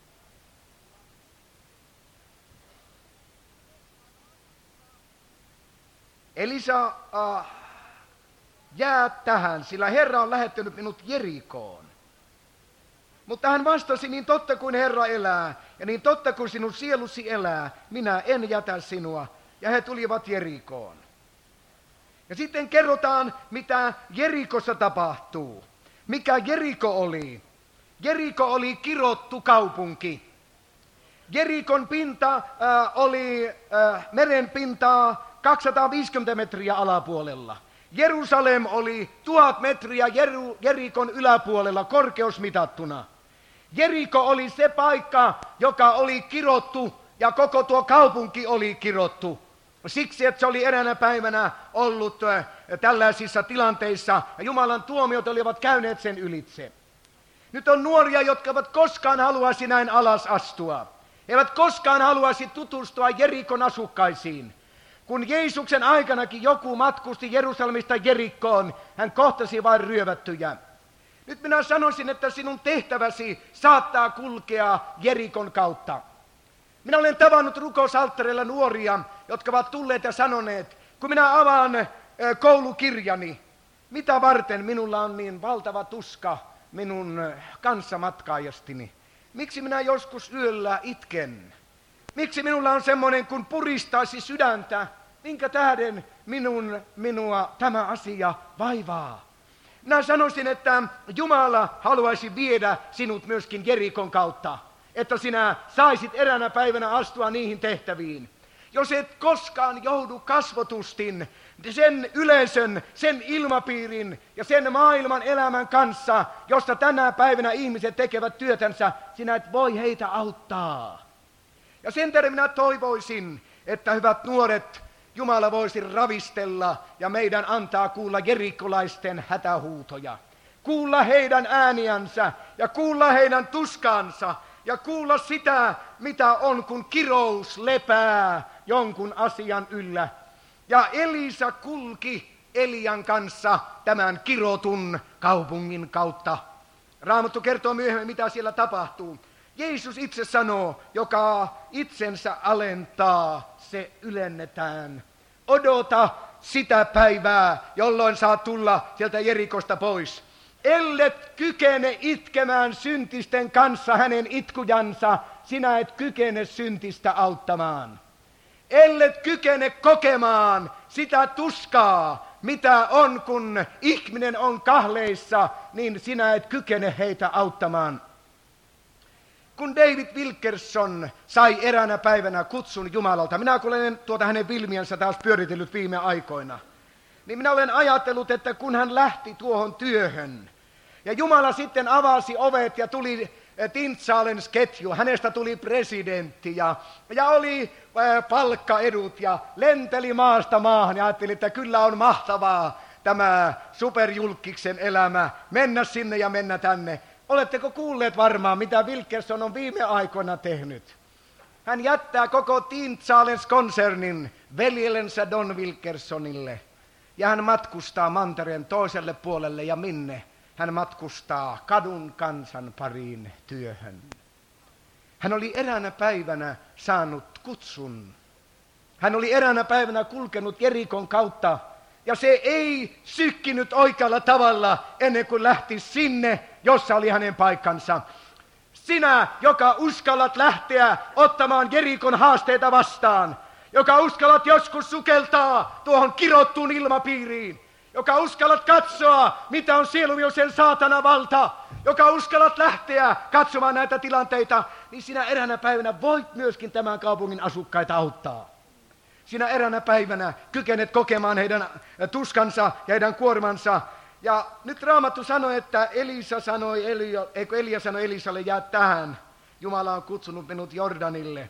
Elisa, äh, jää tähän, sillä Herra on lähettänyt minut Jerikoon. Mutta hän vastasi, niin totta kuin Herra elää, ja niin totta kuin sinun sielusi elää, minä en jätä sinua. Ja he tulivat Jerikoon. Ja sitten kerrotaan, mitä Jerikossa tapahtuu. Mikä Jeriko oli? Jeriko oli kirottu kaupunki. Jerikon pinta äh, oli äh, meren pintaa kaksisataaviisikymmentä metriä alapuolella. Jerusalem oli tuhat metriä Jeru, Jerikon yläpuolella korkeusmitattuna. Jeriko oli se paikka, joka oli kirottu, ja koko tuo kaupunki oli kirottu. Siksi, että se oli eräänä päivänä ollut äh, tällaisissa tilanteissa, ja Jumalan tuomiot olivat käyneet sen ylitse. Nyt on nuoria, jotka eivät koskaan haluaisi näin alas astua. He eivät koskaan haluaisi tutustua Jerikon asukkaisiin. Kun Jeesuksen aikanakin joku matkusti Jerusalemista Jerikkoon, hän kohtasi vain ryövättyjä. Nyt minä sanoisin, että sinun tehtäväsi saattaa kulkea Jerikon kautta. Minä olen tavannut rukousalttareilla nuoria, jotka ovat tulleet ja sanoneet, kun minä avaan koulukirjani, mitä varten minulla on niin valtava tuska minun kanssamatkaajastini. Miksi minä joskus yöllä itken? Miksi minulla on semmoinen, kun puristaisi sydäntä, minkä tähden minun, minua tämä asia vaivaa? Minä sanoisin, että Jumala haluaisi viedä sinut myöskin Jerikon kautta, että sinä saisit eräänä päivänä astua niihin tehtäviin. Jos et koskaan joudu kasvotustin sen yleisön, sen ilmapiirin ja sen maailman elämän kanssa, josta tänä päivänä ihmiset tekevät työtänsä, sinä et voi heitä auttaa. Ja sen tähden minä toivoisin, että hyvät nuoret, Jumala voisi ravistella ja meidän antaa kuulla jerikolaisten hätähuutoja. Kuulla heidän ääniänsä ja kuulla heidän tuskaansa ja kuulla sitä, mitä on, kun kirous lepää jonkun asian yllä. Ja Elisa kulki Elian kanssa tämän kirotun kaupungin kautta. Raamattu kertoo myöhemmin, mitä siellä tapahtuu. Jeesus itse sanoo, joka itsensä alentaa, se ylennetään. Odota sitä päivää, jolloin saa tulla sieltä Jerikosta pois. Ellet kykene itkemään syntisten kanssa hänen itkujansa, sinä et kykene syntistä auttamaan. Ellet kykene kokemaan sitä tuskaa, mitä on, kun ihminen on kahleissa, niin sinä et kykene heitä auttamaan. Kun David Wilkerson sai eräänä päivänä kutsun Jumalalta, minä kun olen tuota hänen filmiänsä taas pyöritellyt viime aikoina, niin minä olen ajatellut, että kun hän lähti tuohon työhön, ja Jumala sitten avasi ovet ja tuli Tintsaalens ketju, hänestä tuli presidentti ja, ja oli äh, palkkaedut ja lenteli maasta maahan ja ajatteli, että kyllä on mahtavaa tämä superjulkiksen elämä, mennä sinne ja mennä tänne. Oletteko kuulleet varmaan, mitä Wilkerson on viime aikoina tehnyt? Hän jättää koko Tintsaalens-konsernin veljellensä Don Wilkersonille ja hän matkustaa mantereen toiselle puolelle ja minne? Hän matkustaa kadun kansan pariin työhön. Hän oli eräänä päivänä saanut kutsun. Hän oli eräänä päivänä kulkenut Jerikon kautta, ja se ei sykkinyt oikealla tavalla ennen kuin lähti sinne, jossa oli hänen paikkansa. Sinä, joka uskallat lähteä ottamaan Jerikon haasteita vastaan, joka uskallat joskus sukeltaa tuohon kirottuun ilmapiiriin, joka uskallat katsoa, mitä on sieluvihollisen saatana valta, joka uskallat lähteä katsomaan näitä tilanteita, niin sinä eräänä päivänä voit myöskin tämän kaupungin asukkaita auttaa. Sinä eräänä päivänä kykenet kokemaan heidän tuskansa ja heidän kuormansa. Ja nyt Raamattu sanoi, että Elisa sanoi, Elia, eikö Elia sanoi Elisalle, jää tähän. Jumala on kutsunut minut Jordanille.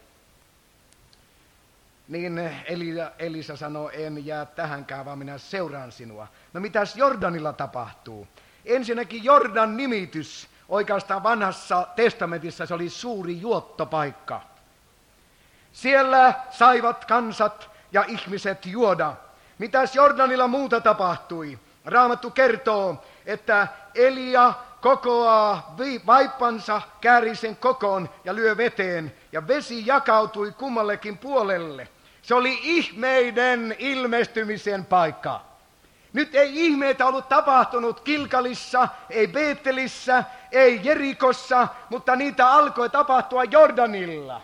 Niin Elia, Elisa sanoi, en jää tähänkään, vaan minä seuraan sinua. No mitäs Jordanilla tapahtuu? Ensinnäkin Jordan nimitys, oikeastaan vanhassa testamentissa se oli suuri juottopaikka. Siellä saivat kansat ja ihmiset juoda. Mitäs Jordanilla muuta tapahtui? Raamattu kertoo, että Elia kokoaa vaippansa, käärii sen kokoon ja lyö veteen, ja vesi jakautui kummallekin puolelle. Se oli ihmeiden ilmestymisen paikka. Nyt ei ihmeitä ollut tapahtunut Kilkalissa, ei Beetelissä, ei Jerikossa, mutta niitä alkoi tapahtua Jordanilla.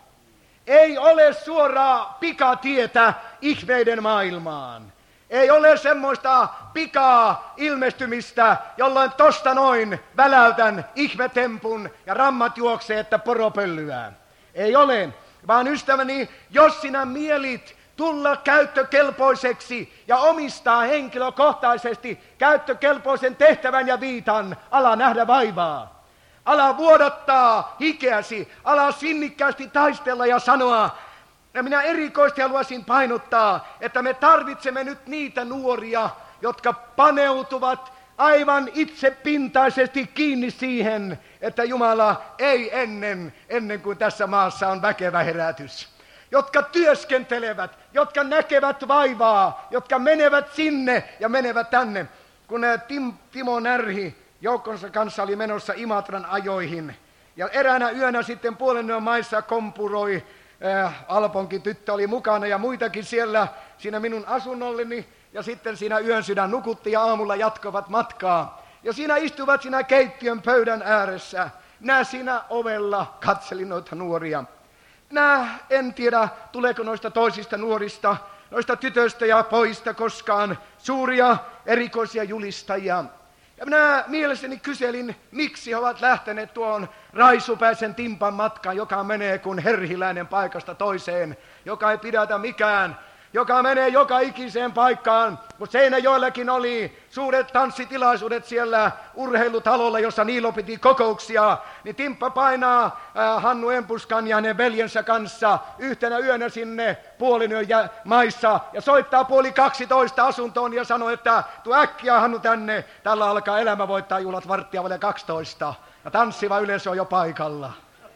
Ei ole suoraa pikatietä ihmeiden maailmaan. Ei ole semmoista pikaa ilmestymistä, jolloin tosta noin väläytän ihmetempun ja rammat juoksee, että poro pöllyää. Ei ole, vaan ystäväni, jos sinä mielit tulla käyttökelpoiseksi ja omistaa henkilökohtaisesti käyttökelpoisen tehtävän ja viitan, ala nähdä vaivaa. Ala vuodattaa hikeäsi, ala sinnikkäästi taistella ja sanoa. Ja minä erikoisesti haluaisin painottaa, että me tarvitsemme nyt niitä nuoria, jotka paneutuvat aivan itsepintaisesti kiinni siihen, että Jumala ei ennen, ennen kuin tässä maassa on väkevä herätys. Jotka työskentelevät, jotka näkevät vaivaa, jotka menevät sinne ja menevät tänne. Kun Tim, Timo Närhi joukkonsa kanssa oli menossa Imatran ajoihin, ja eräänä yönä sitten puolen yön maissa kompuroi, äh, Alponkin tyttö oli mukana ja muitakin siellä siinä minun asunnolleni, ja sitten siinä yön sydän nukutti ja aamulla jatkoivat matkaa. Ja siinä istuvat siinä keittiön pöydän ääressä. Minä siinä ovella katselin noita nuoria. Minä en tiedä, tuleeko noista toisista nuorista, noista tytöistä ja poista koskaan suuria erikoisia julistajia. Ja minä mielessäni kyselin, miksi he ovat lähteneet tuon Raisupäisen Timpan matkaan, joka menee kuin herhiläinen paikasta toiseen, joka ei pidätä mikään, joka menee joka ikiseen paikkaan, mutta Seinäjoellakin oli suuret tanssitilaisuudet siellä urheilutalolla, jossa Niilo piti kokouksia, niin Timppa painaa äh, Hannu Empuskan ja hänen veljensä kanssa yhtenä yönä sinne puolin yön maissa ja soittaa puoli kaksitoista asuntoon ja sanoo, että tuo äkkiä Hannu tänne, tällä alkaa elämä voittaa juhlat varttia vaille kaksitoista ja tanssiva yleisö on jo paikalla.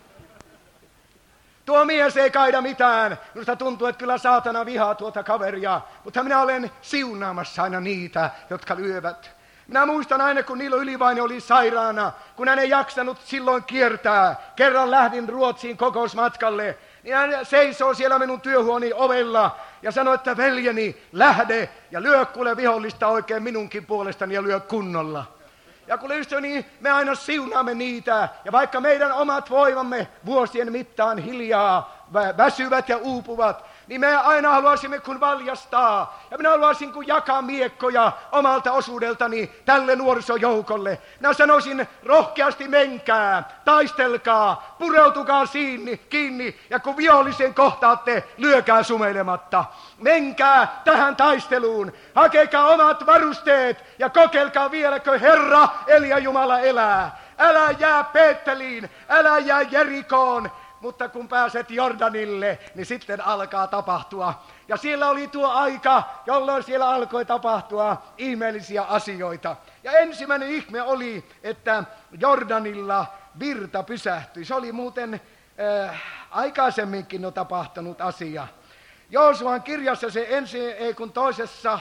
Tuo mies ei kaida mitään. Minusta tuntuu, että kyllä saatana vihaa tuota kaveria. Mutta minä olen siunaamassa aina niitä, jotka lyövät. Minä muistan aina, kun Niilo Ylivainen oli sairaana, kun hän ei jaksanut silloin kiertää. Kerran lähdin Ruotsiin kokousmatkalle. Niin hän seisoo siellä minun työhuoneeni ovella ja sanoi, että veljeni, lähde ja lyö kuule vihollista oikein minunkin puolestani ja lyö kunnolla. Ja kun ystäväni, me aina siunaamme niitä, ja vaikka meidän omat voimamme vuosien mittaan hiljaa väsyvät ja uupuvat, niin me aina haluaisimme kun valjastaa, ja minä haluaisin kun jakaa miekkoja omalta osuudeltani tälle nuorisojoukolle. Minä sanoisin rohkeasti menkää, taistelkaa, pureutukaa kiinni, kiinni ja kun vihollisen kohtaatte, lyökää sumeilematta. Menkää tähän taisteluun, hakekaa omat varusteet ja kokeilkaa vieläkö Herra, eli Jumala elää. Älä jää Peetteliin, älä jää Jerikoon. Mutta kun pääset Jordanille, niin sitten alkaa tapahtua. Ja siellä oli tuo aika, jolloin siellä alkoi tapahtua ihmeellisiä asioita. Ja ensimmäinen ihme oli, että Jordanilla virta pysähtyi. Se oli muuten äh, aikaisemminkin jo tapahtunut asia. Joosuan kirjassa se ensi, ei kun toisessa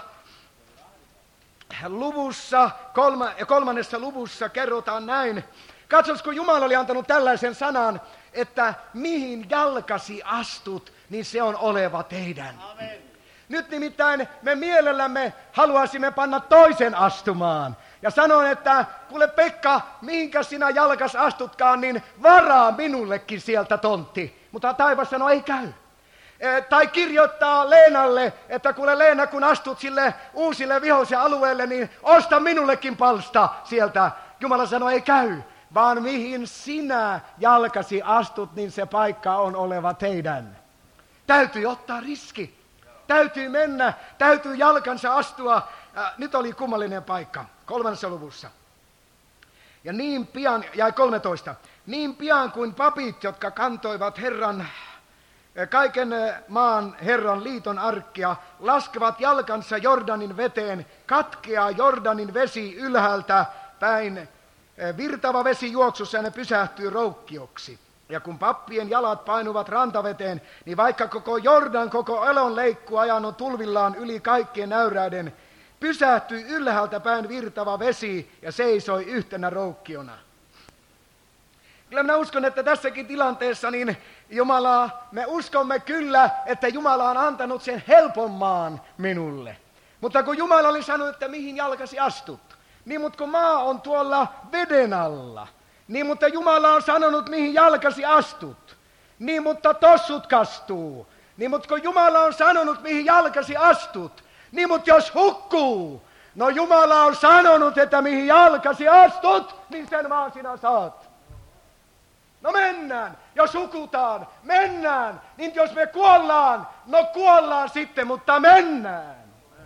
luvussa, kolma, kolmannessa luvussa kerrotaan näin. Katsos, kun Jumala oli antanut tällaisen sanan, että mihin jalkasi astut, niin se on oleva teidän. Amen. Nyt nimittäin me mielellämme haluaisimme panna toisen astumaan. Ja sanoin, että kuule Pekka, mihinkä sinä jalkas astutkaan, niin varaa minullekin sieltä tontti. Mutta taivas sanoi, ei käy. E, tai kirjoittaa Leenalle, että kuule Leena, kun astut sille uusille vihollisen alueelle, niin osta minullekin palsta sieltä. Jumala sanoi, ei käy. Vaan mihin sinä jalkasi astut, niin se paikka on oleva teidän. Täytyy ottaa riski. Täytyy mennä, täytyy jalkansa astua. Äh, nyt oli kummallinen paikka, kolmannessa luvussa. Ja niin pian, jäi kolmetoista, niin pian kuin papit, jotka kantoivat Herran, kaiken maan Herran liiton arkkia, laskevat jalkansa Jordanin veteen, katkeaa Jordanin vesi ylhäältä päin, virtava vesi juoksussa ja ne pysähtyy roukkioksi. Ja kun pappien jalat painuvat rantaveteen, niin vaikka koko Jordan, koko elon leikkuu ajan on tulvillaan yli kaikkien näyräiden, pysähtyi ylhäältä päin virtava vesi ja seisoi yhtenä roukkiona. Kyllä minä uskon, että tässäkin tilanteessa niin Jumala, me uskomme kyllä, että Jumala on antanut sen helpon maan minulle. Mutta kun Jumala oli sanonut, että mihin jalkasi astut, niin mutta kun maa on tuolla veden alla, niin mutta Jumala on sanonut, mihin jalkasi astut, niin mutta tossut kastuu. Niin mutta kun Jumala on sanonut, mihin jalkasi astut, niin mutta jos hukkuu, no Jumala on sanonut, että mihin jalkasi astut, niin sen maan sinä saat. No mennään, jos hukutaan, mennään, niin jos me kuollaan, no kuollaan sitten, mutta mennään.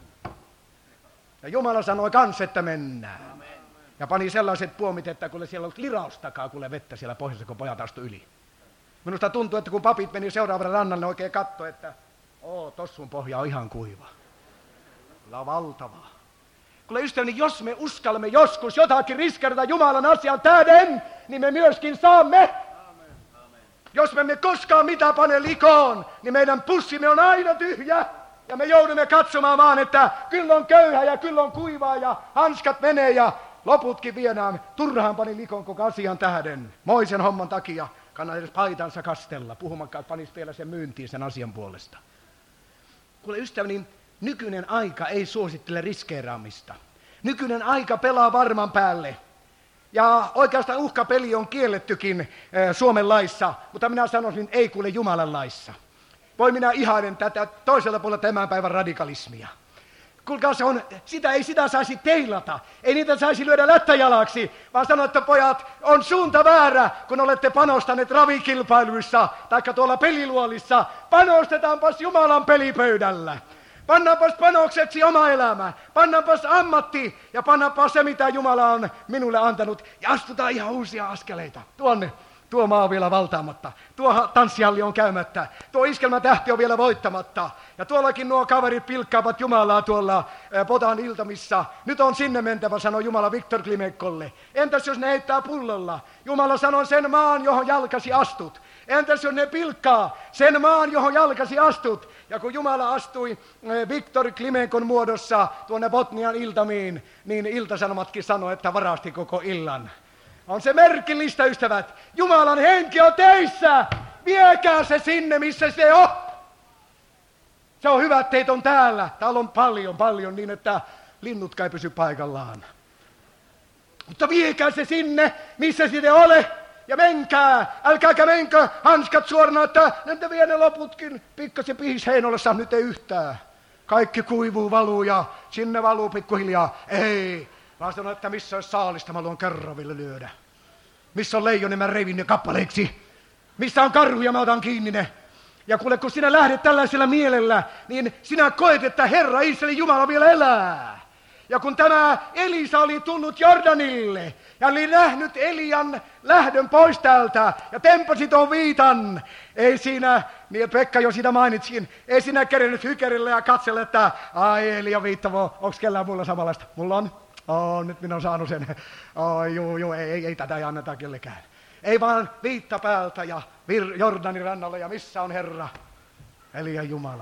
Ja Jumala sanoi kans, että mennään. Ja pani sellaiset puomit, että kuule siellä on liraustakaan kuule vettä siellä pohjassa, kun pojat astu yli. Minusta tuntuu, että kun papit meni seuraavalle rannalle, ne oikein katsoi, että oo, tossun pohja on ihan kuiva. Kyllä on valtavaa. Kuule ystäväni, jos me uskallamme joskus jotakin riskeerata Jumalan asian tähden, niin me myöskin saamme. Amen. Amen. Jos me emme koskaan mitään pane likoon, niin meidän pussimme on aina tyhjä. Ja me joudumme katsomaan vaan, että kyllä on köyhä ja kyllä on kuivaa ja hanskat menee ja loputkin viedään. Turhaan pani likoon koko asian tähden. Moisen homman takia kannattaa edes paitansa kastella. Puhumakaan, että panisi vielä sen myyntiin sen asian puolesta. Kuule ystäväni, nykyinen aika ei suosittele riskeeraamista. Nykyinen aika pelaa varman päälle. Ja oikeastaan uhkapeli on kiellettykin äh, Suomen laissa, mutta minä sanoisin, ei kuule Jumalan laissa. Voi minä ihailen tätä toisella puolella tämän päivän radikalismia. Kuulkaa, se on, sitä ei sitä saisi teilata, ei niitä saisi lyödä lättäjalaksi, vaan sanoa, että pojat, on suunta väärä, kun olette panostaneet ravikilpailuissa, taikka tuolla peliluolissa, panostetaanpas Jumalan pelipöydällä. Pannaanpas panokseksi oma elämä, pannaanpas ammatti ja pannaanpas se, mitä Jumala on minulle antanut. Ja astutaan ihan uusia askeleita. Tuonne, tuo maa on vielä valtaamatta, tuo tanssihalli on käymättä, tuo iskelmätähti on vielä voittamatta. Ja tuollakin nuo kaverit pilkkaavat Jumalaa tuolla Potan iltamissa. Nyt on sinne mentävä, sanoi Jumala Viktor Klimenkolle. Entäs jos ne heittää pullolla? Jumala sanoi sen maan, johon jalkasi astut. Entäs jos ne pilkkaa sen maan, johon jalkasi astut? Ja kun Jumala astui Viktor Klimenkon muodossa tuonne Botnian iltamiin, niin Ilta-Sanomatkin sanoi, että varasti koko illan. On se merkillistä, ystävät. Jumalan henki on teissä. Viekää se sinne, missä se on. Se on hyvä, että teitä on täällä. Täällä on paljon, paljon niin, että linnutkaan ei pysy paikallaan. Mutta viekää se sinne, missä sitä ole. Ja menkää, älkääkä menkö hanskat suorana, että nyt vie ne loputkin. Pikkasen pihis Heinolassa nyt ei yhtään. Kaikki kuivuu, valuu ja sinne valuu pikkuhiljaa. Ei, vaan sanon, että missä olisi saalista, mä haluan kerraville lyödä. Missä on leijoni, mä revin ne kappaleiksi. Missä on karhuja, mä otan kiinni ne. Ja kuule, kun sinä lähdet tällaisella mielellä, niin sinä koet, että Herra Israelin Jumala vielä elää. Ja kun tämä Elisa oli tullut Jordanille ja oli nähnyt Elian lähdön pois täältä ja tempasi tuon viitan, ei siinä, niin Pekka jo sitä mainitsin, ei siinä kerennyt hykerille ja katsella, että ai Elian viitta, onko kellään mulla samanlaista? Mulla on. Oh, nyt minä olen saanut sen. Oh, juu, juu, ei, ei, ei tätä ei anneta kellekään. Ei vaan viitta päältä ja vir- Jordanin rannalla ja missä on Herra? Elian Jumala.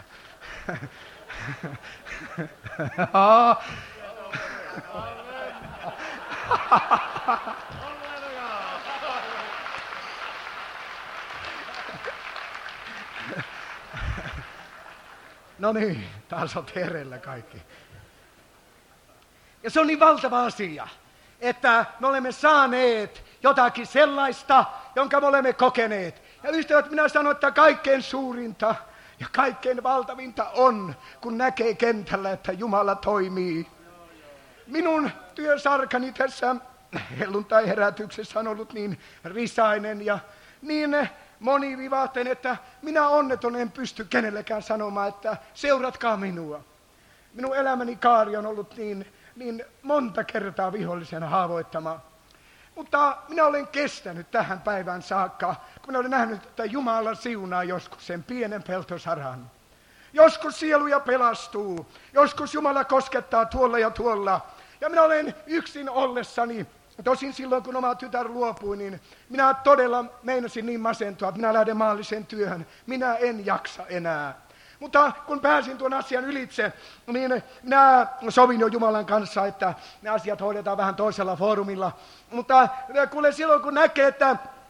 No niin, taas on hereillä kaikki. Ja se on niin valtava asia, että me olemme saaneet jotakin sellaista, jonka me olemme kokeneet. Ja ystävät, minä sanon, että kaikkein suurinta ja kaikkein valtavinta on, kun näkee kentällä, että Jumala toimii. Minun työsarkani tässä helluntai-herätyksessä on ollut niin risainen ja niin monivivahteinen, että minä onneton en pysty kenellekään sanomaan, että seuratkaa minua. Minun elämäni kaari on ollut niin, niin monta kertaa vihollisena haavoittama. Mutta minä olen kestänyt tähän päivään saakka, kun minä olen nähnyt, että Jumala siunaa joskus sen pienen peltosaran. Joskus sieluja pelastuu, joskus Jumala koskettaa tuolla ja tuolla. Ja minä olen yksin ollessani, tosin silloin kun oma tytär luopui, niin minä todella meinasin niin masentua, että minä lähden maalliseen työhön. Minä en jaksa enää. Mutta kun pääsin tuon asian ylitse, niin minä sovin jo Jumalan kanssa, että ne asiat hoidetaan vähän toisella foorumilla. Mutta kuule silloin kun näkee, että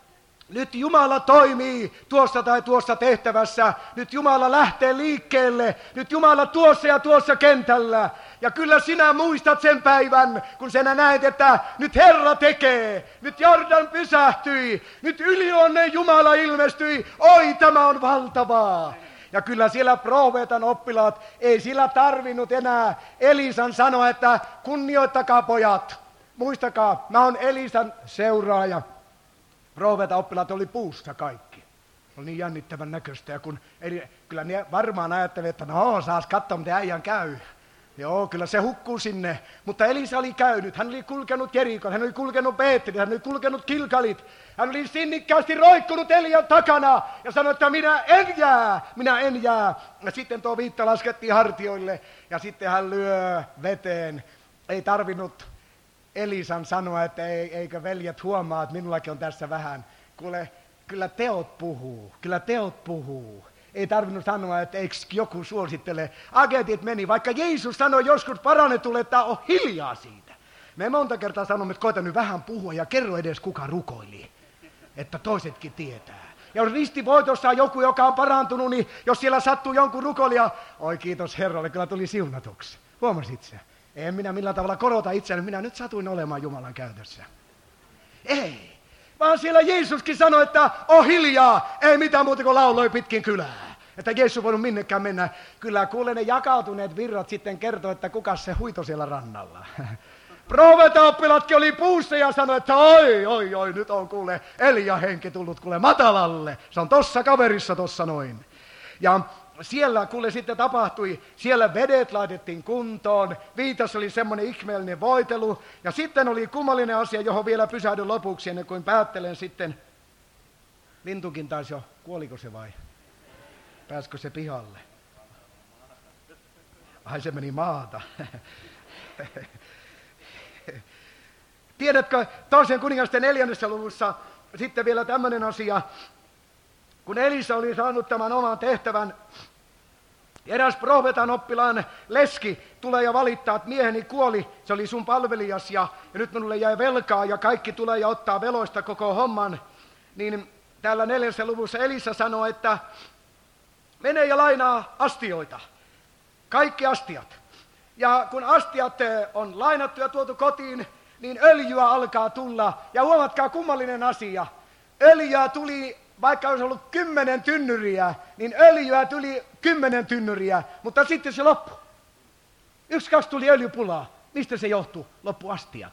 Nyt Jumala toimii tuossa tai tuossa tehtävässä. Nyt Jumala lähtee liikkeelle. Nyt Jumala tuossa ja tuossa kentällä. Ja kyllä sinä muistat sen päivän, kun sinä näet, että nyt Herra tekee. Nyt Jordan pysähtyi. Nyt ylionnen Jumala ilmestyi. Oi, tämä on valtavaa. Ja kyllä siellä profeetan oppilaat ei sillä tarvinnut enää Elisan sanoa, että kunnioittakaa pojat. Muistakaa, mä oon Elisan seuraaja. Profeetan oppilaat oli puusta kaikki. Oli niin jännittävän näköistä. Ja kun, eli, kyllä ne varmaan ajattelivat, että no saas katsoa, miten äijän käy. Joo, kyllä se hukkuu sinne. Mutta Elisa oli käynyt. Hän oli kulkenut Jerikon, hän oli kulkenut Beetelin, hän oli kulkenut Kilkalit. Hän oli sinnikkäästi roikkunut Elian takana ja sanoi, että minä en jää, minä en jää. Ja sitten tuo viitta laskettiin hartioille ja sitten hän lyö veteen. Ei tarvinnut Elisan sanoa, että ei, eikö veljet huomaa, että minullakin on tässä vähän. Kuule, kyllä teot puhuu, kyllä teot puhuu. Ei tarvinnut sanoa, että eikö joku suosittele. Agentit meni, vaikka Jeesus sanoi joskus parannetulle, että on hiljaa siitä. Me monta kertaa sanomme, että koita nyt vähän puhua ja kerro edes kuka rukoili, että toisetkin tietää. Ja jos ristivoitossa on joku, joka on parantunut, niin jos siellä sattuu jonkun rukoilija, oi kiitos Herralle, kyllä tuli siunatuksi. Huomasit sä? En minä millään tavalla korota itseäni, minä nyt satuin olemaan Jumalan käytössä. Ei, vaan siellä Jeesuskin sanoi, että on hiljaa, ei mitään muuta kuin lauloi pitkin kylää. Että Jeesus voinut minnekään mennä. Kyllä kuule ne jakautuneet virrat sitten kertoo, että kuka se huito siellä rannalla. Profeetaoppilatkin oli puussa ja sanoi, että oi, oi, oi, nyt on kuule Elia henki tullut kuule matalalle. Se on tossa kaverissa tossa noin. Ja siellä kuule sitten tapahtui, siellä vedet laitettiin kuntoon, viitas oli semmoinen ihmeellinen voitelu, ja sitten oli kummallinen asia, johon vielä pysähdyn lopuksi, ennen kuin päättelen sitten, lintukin taisi jo, kuoliko se vai? Pääskö se pihalle? Ai se meni maata. Tiedätkö, toisen kuningasten neljännessä luvussa sitten vielä tämmöinen asia, kun Elisa oli saanut tämän oman tehtävän, eräs profeetan oppilaan leski tulee ja valittaa, että mieheni kuoli, se oli sun palvelijas ja, ja nyt minulle jäi velkaa ja kaikki tulee ja ottaa veloista koko homman. Niin täällä neljännessä luvussa Elisa sanoo, että mene ja lainaa astioita, kaikki astiat. Ja kun astiat on lainattu ja tuotu kotiin, niin öljyä alkaa tulla. Ja huomatkaa kummallinen asia, öljyä tuli, vaikka olisi ollut kymmenen tynnyriä, niin öljyä tuli kymmenen tynnyriä, mutta sitten se loppui. Yksi, kaksi tuli öljypulaa. Mistä se johtuu? Loppu astiat.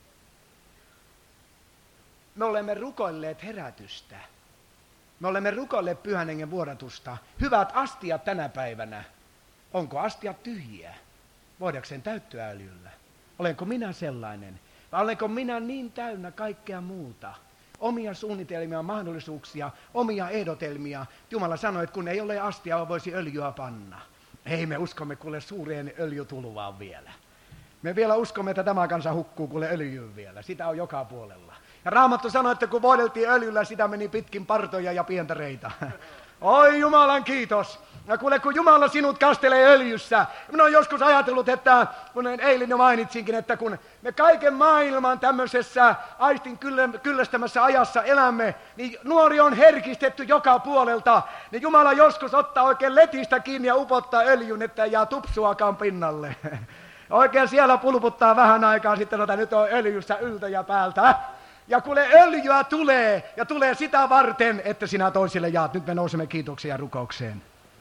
Me olemme rukoilleet herätystä. Me olemme rukoilleet Pyhän Hengen vuodatusta. Hyvät astiat tänä päivänä. Onko astiat tyhjiä? Voidaanko sen täyttyä öljyllä? Olenko minä sellainen? Vai olenko minä niin täynnä kaikkea muuta? Omia suunnitelmia, mahdollisuuksia, omia ehdotelmia. Jumala sanoi, että kun ei ole astia, voisi öljyä panna. Ei, me uskomme kuule suureen öljytulvaan vielä. Me vielä uskomme, että tämä kansa hukkuu kuule öljyyn vielä. Sitä on joka puolella. Ja Raamattu sanoi, että kun voideltiin öljyllä, sitä meni pitkin partoja ja pientareita. Oi Jumalan kiitos. Ja kuule, kun Jumala sinut kastelee öljyssä. Minä olen joskus ajatellut, että kun eilen jo mainitsinkin, että kun me kaiken maailman tämmöisessä aistin kyllästämässä ajassa elämme, niin nuori on herkistetty joka puolelta. Niin Jumala joskus ottaa oikein letistä kiinni ja upottaa öljyn, että ei jää tupsuakaan pinnalle. Oikein siellä pulputtaa vähän aikaa sitten, että nyt on öljyssä yltä ja päältä. Ja kuule öljyä tulee, ja tulee sitä varten, että sinä toisille jaat. Nyt me nousemme kiitoksia ja rukoukseen.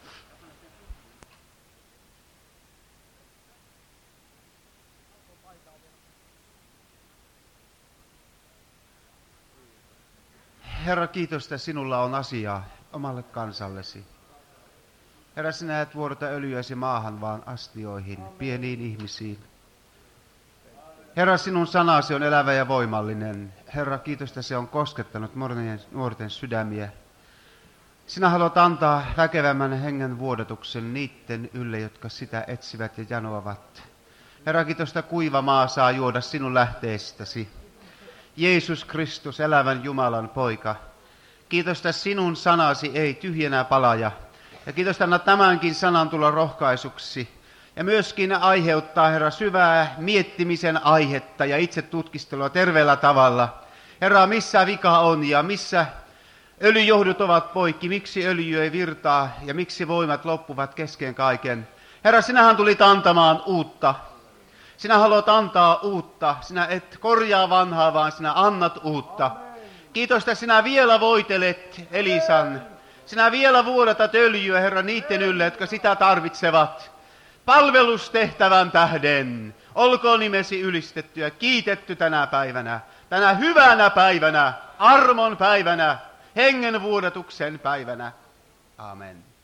Herra, kiitos, että sinulla on asiaa omalle kansallesi. Herra, sinä et vuodata öljyäsi maahan, vaan astioihin, pieniin ihmisiin. Herra, sinun sanasi on elävä ja voimallinen. Herra, kiitos, että se on koskettanut monien nuorten sydämiä. Sinä haluat antaa väkevämmän hengen vuodatuksen niiden ylle, jotka sitä etsivät ja janoavat. Herra, kiitos, että kuiva maa saa juoda sinun lähteestäsi. Jeesus Kristus, elävän Jumalan poika. Kiitos, että sinun sanasi ei tyhjänä palaja. Ja kiitos, että anna tämänkin sanan tulla rohkaisuksi. Ja myöskin aiheuttaa, Herra, syvää miettimisen aihetta ja itse tutkistelua terveellä tavalla. Herra, missä vika on ja missä Öljyjohdot ovat poikki, miksi öljy ei virtaa ja miksi voimat loppuvat kesken kaiken. Herra, sinähän tulit antamaan uutta. Sinä haluat antaa uutta. Sinä et korjaa vanhaa, vaan sinä annat uutta. Kiitos, että sinä vielä voitelet Elisan. Sinä vielä vuodatat öljyä, Herra, niiden ylle, jotka sitä tarvitsevat. Palvelustehtävän tähden. Olkoon nimesi ylistetty ja kiitetty tänä päivänä. Tänä hyvänä päivänä, armon päivänä, hengen vuodatuksen päivänä. Amen.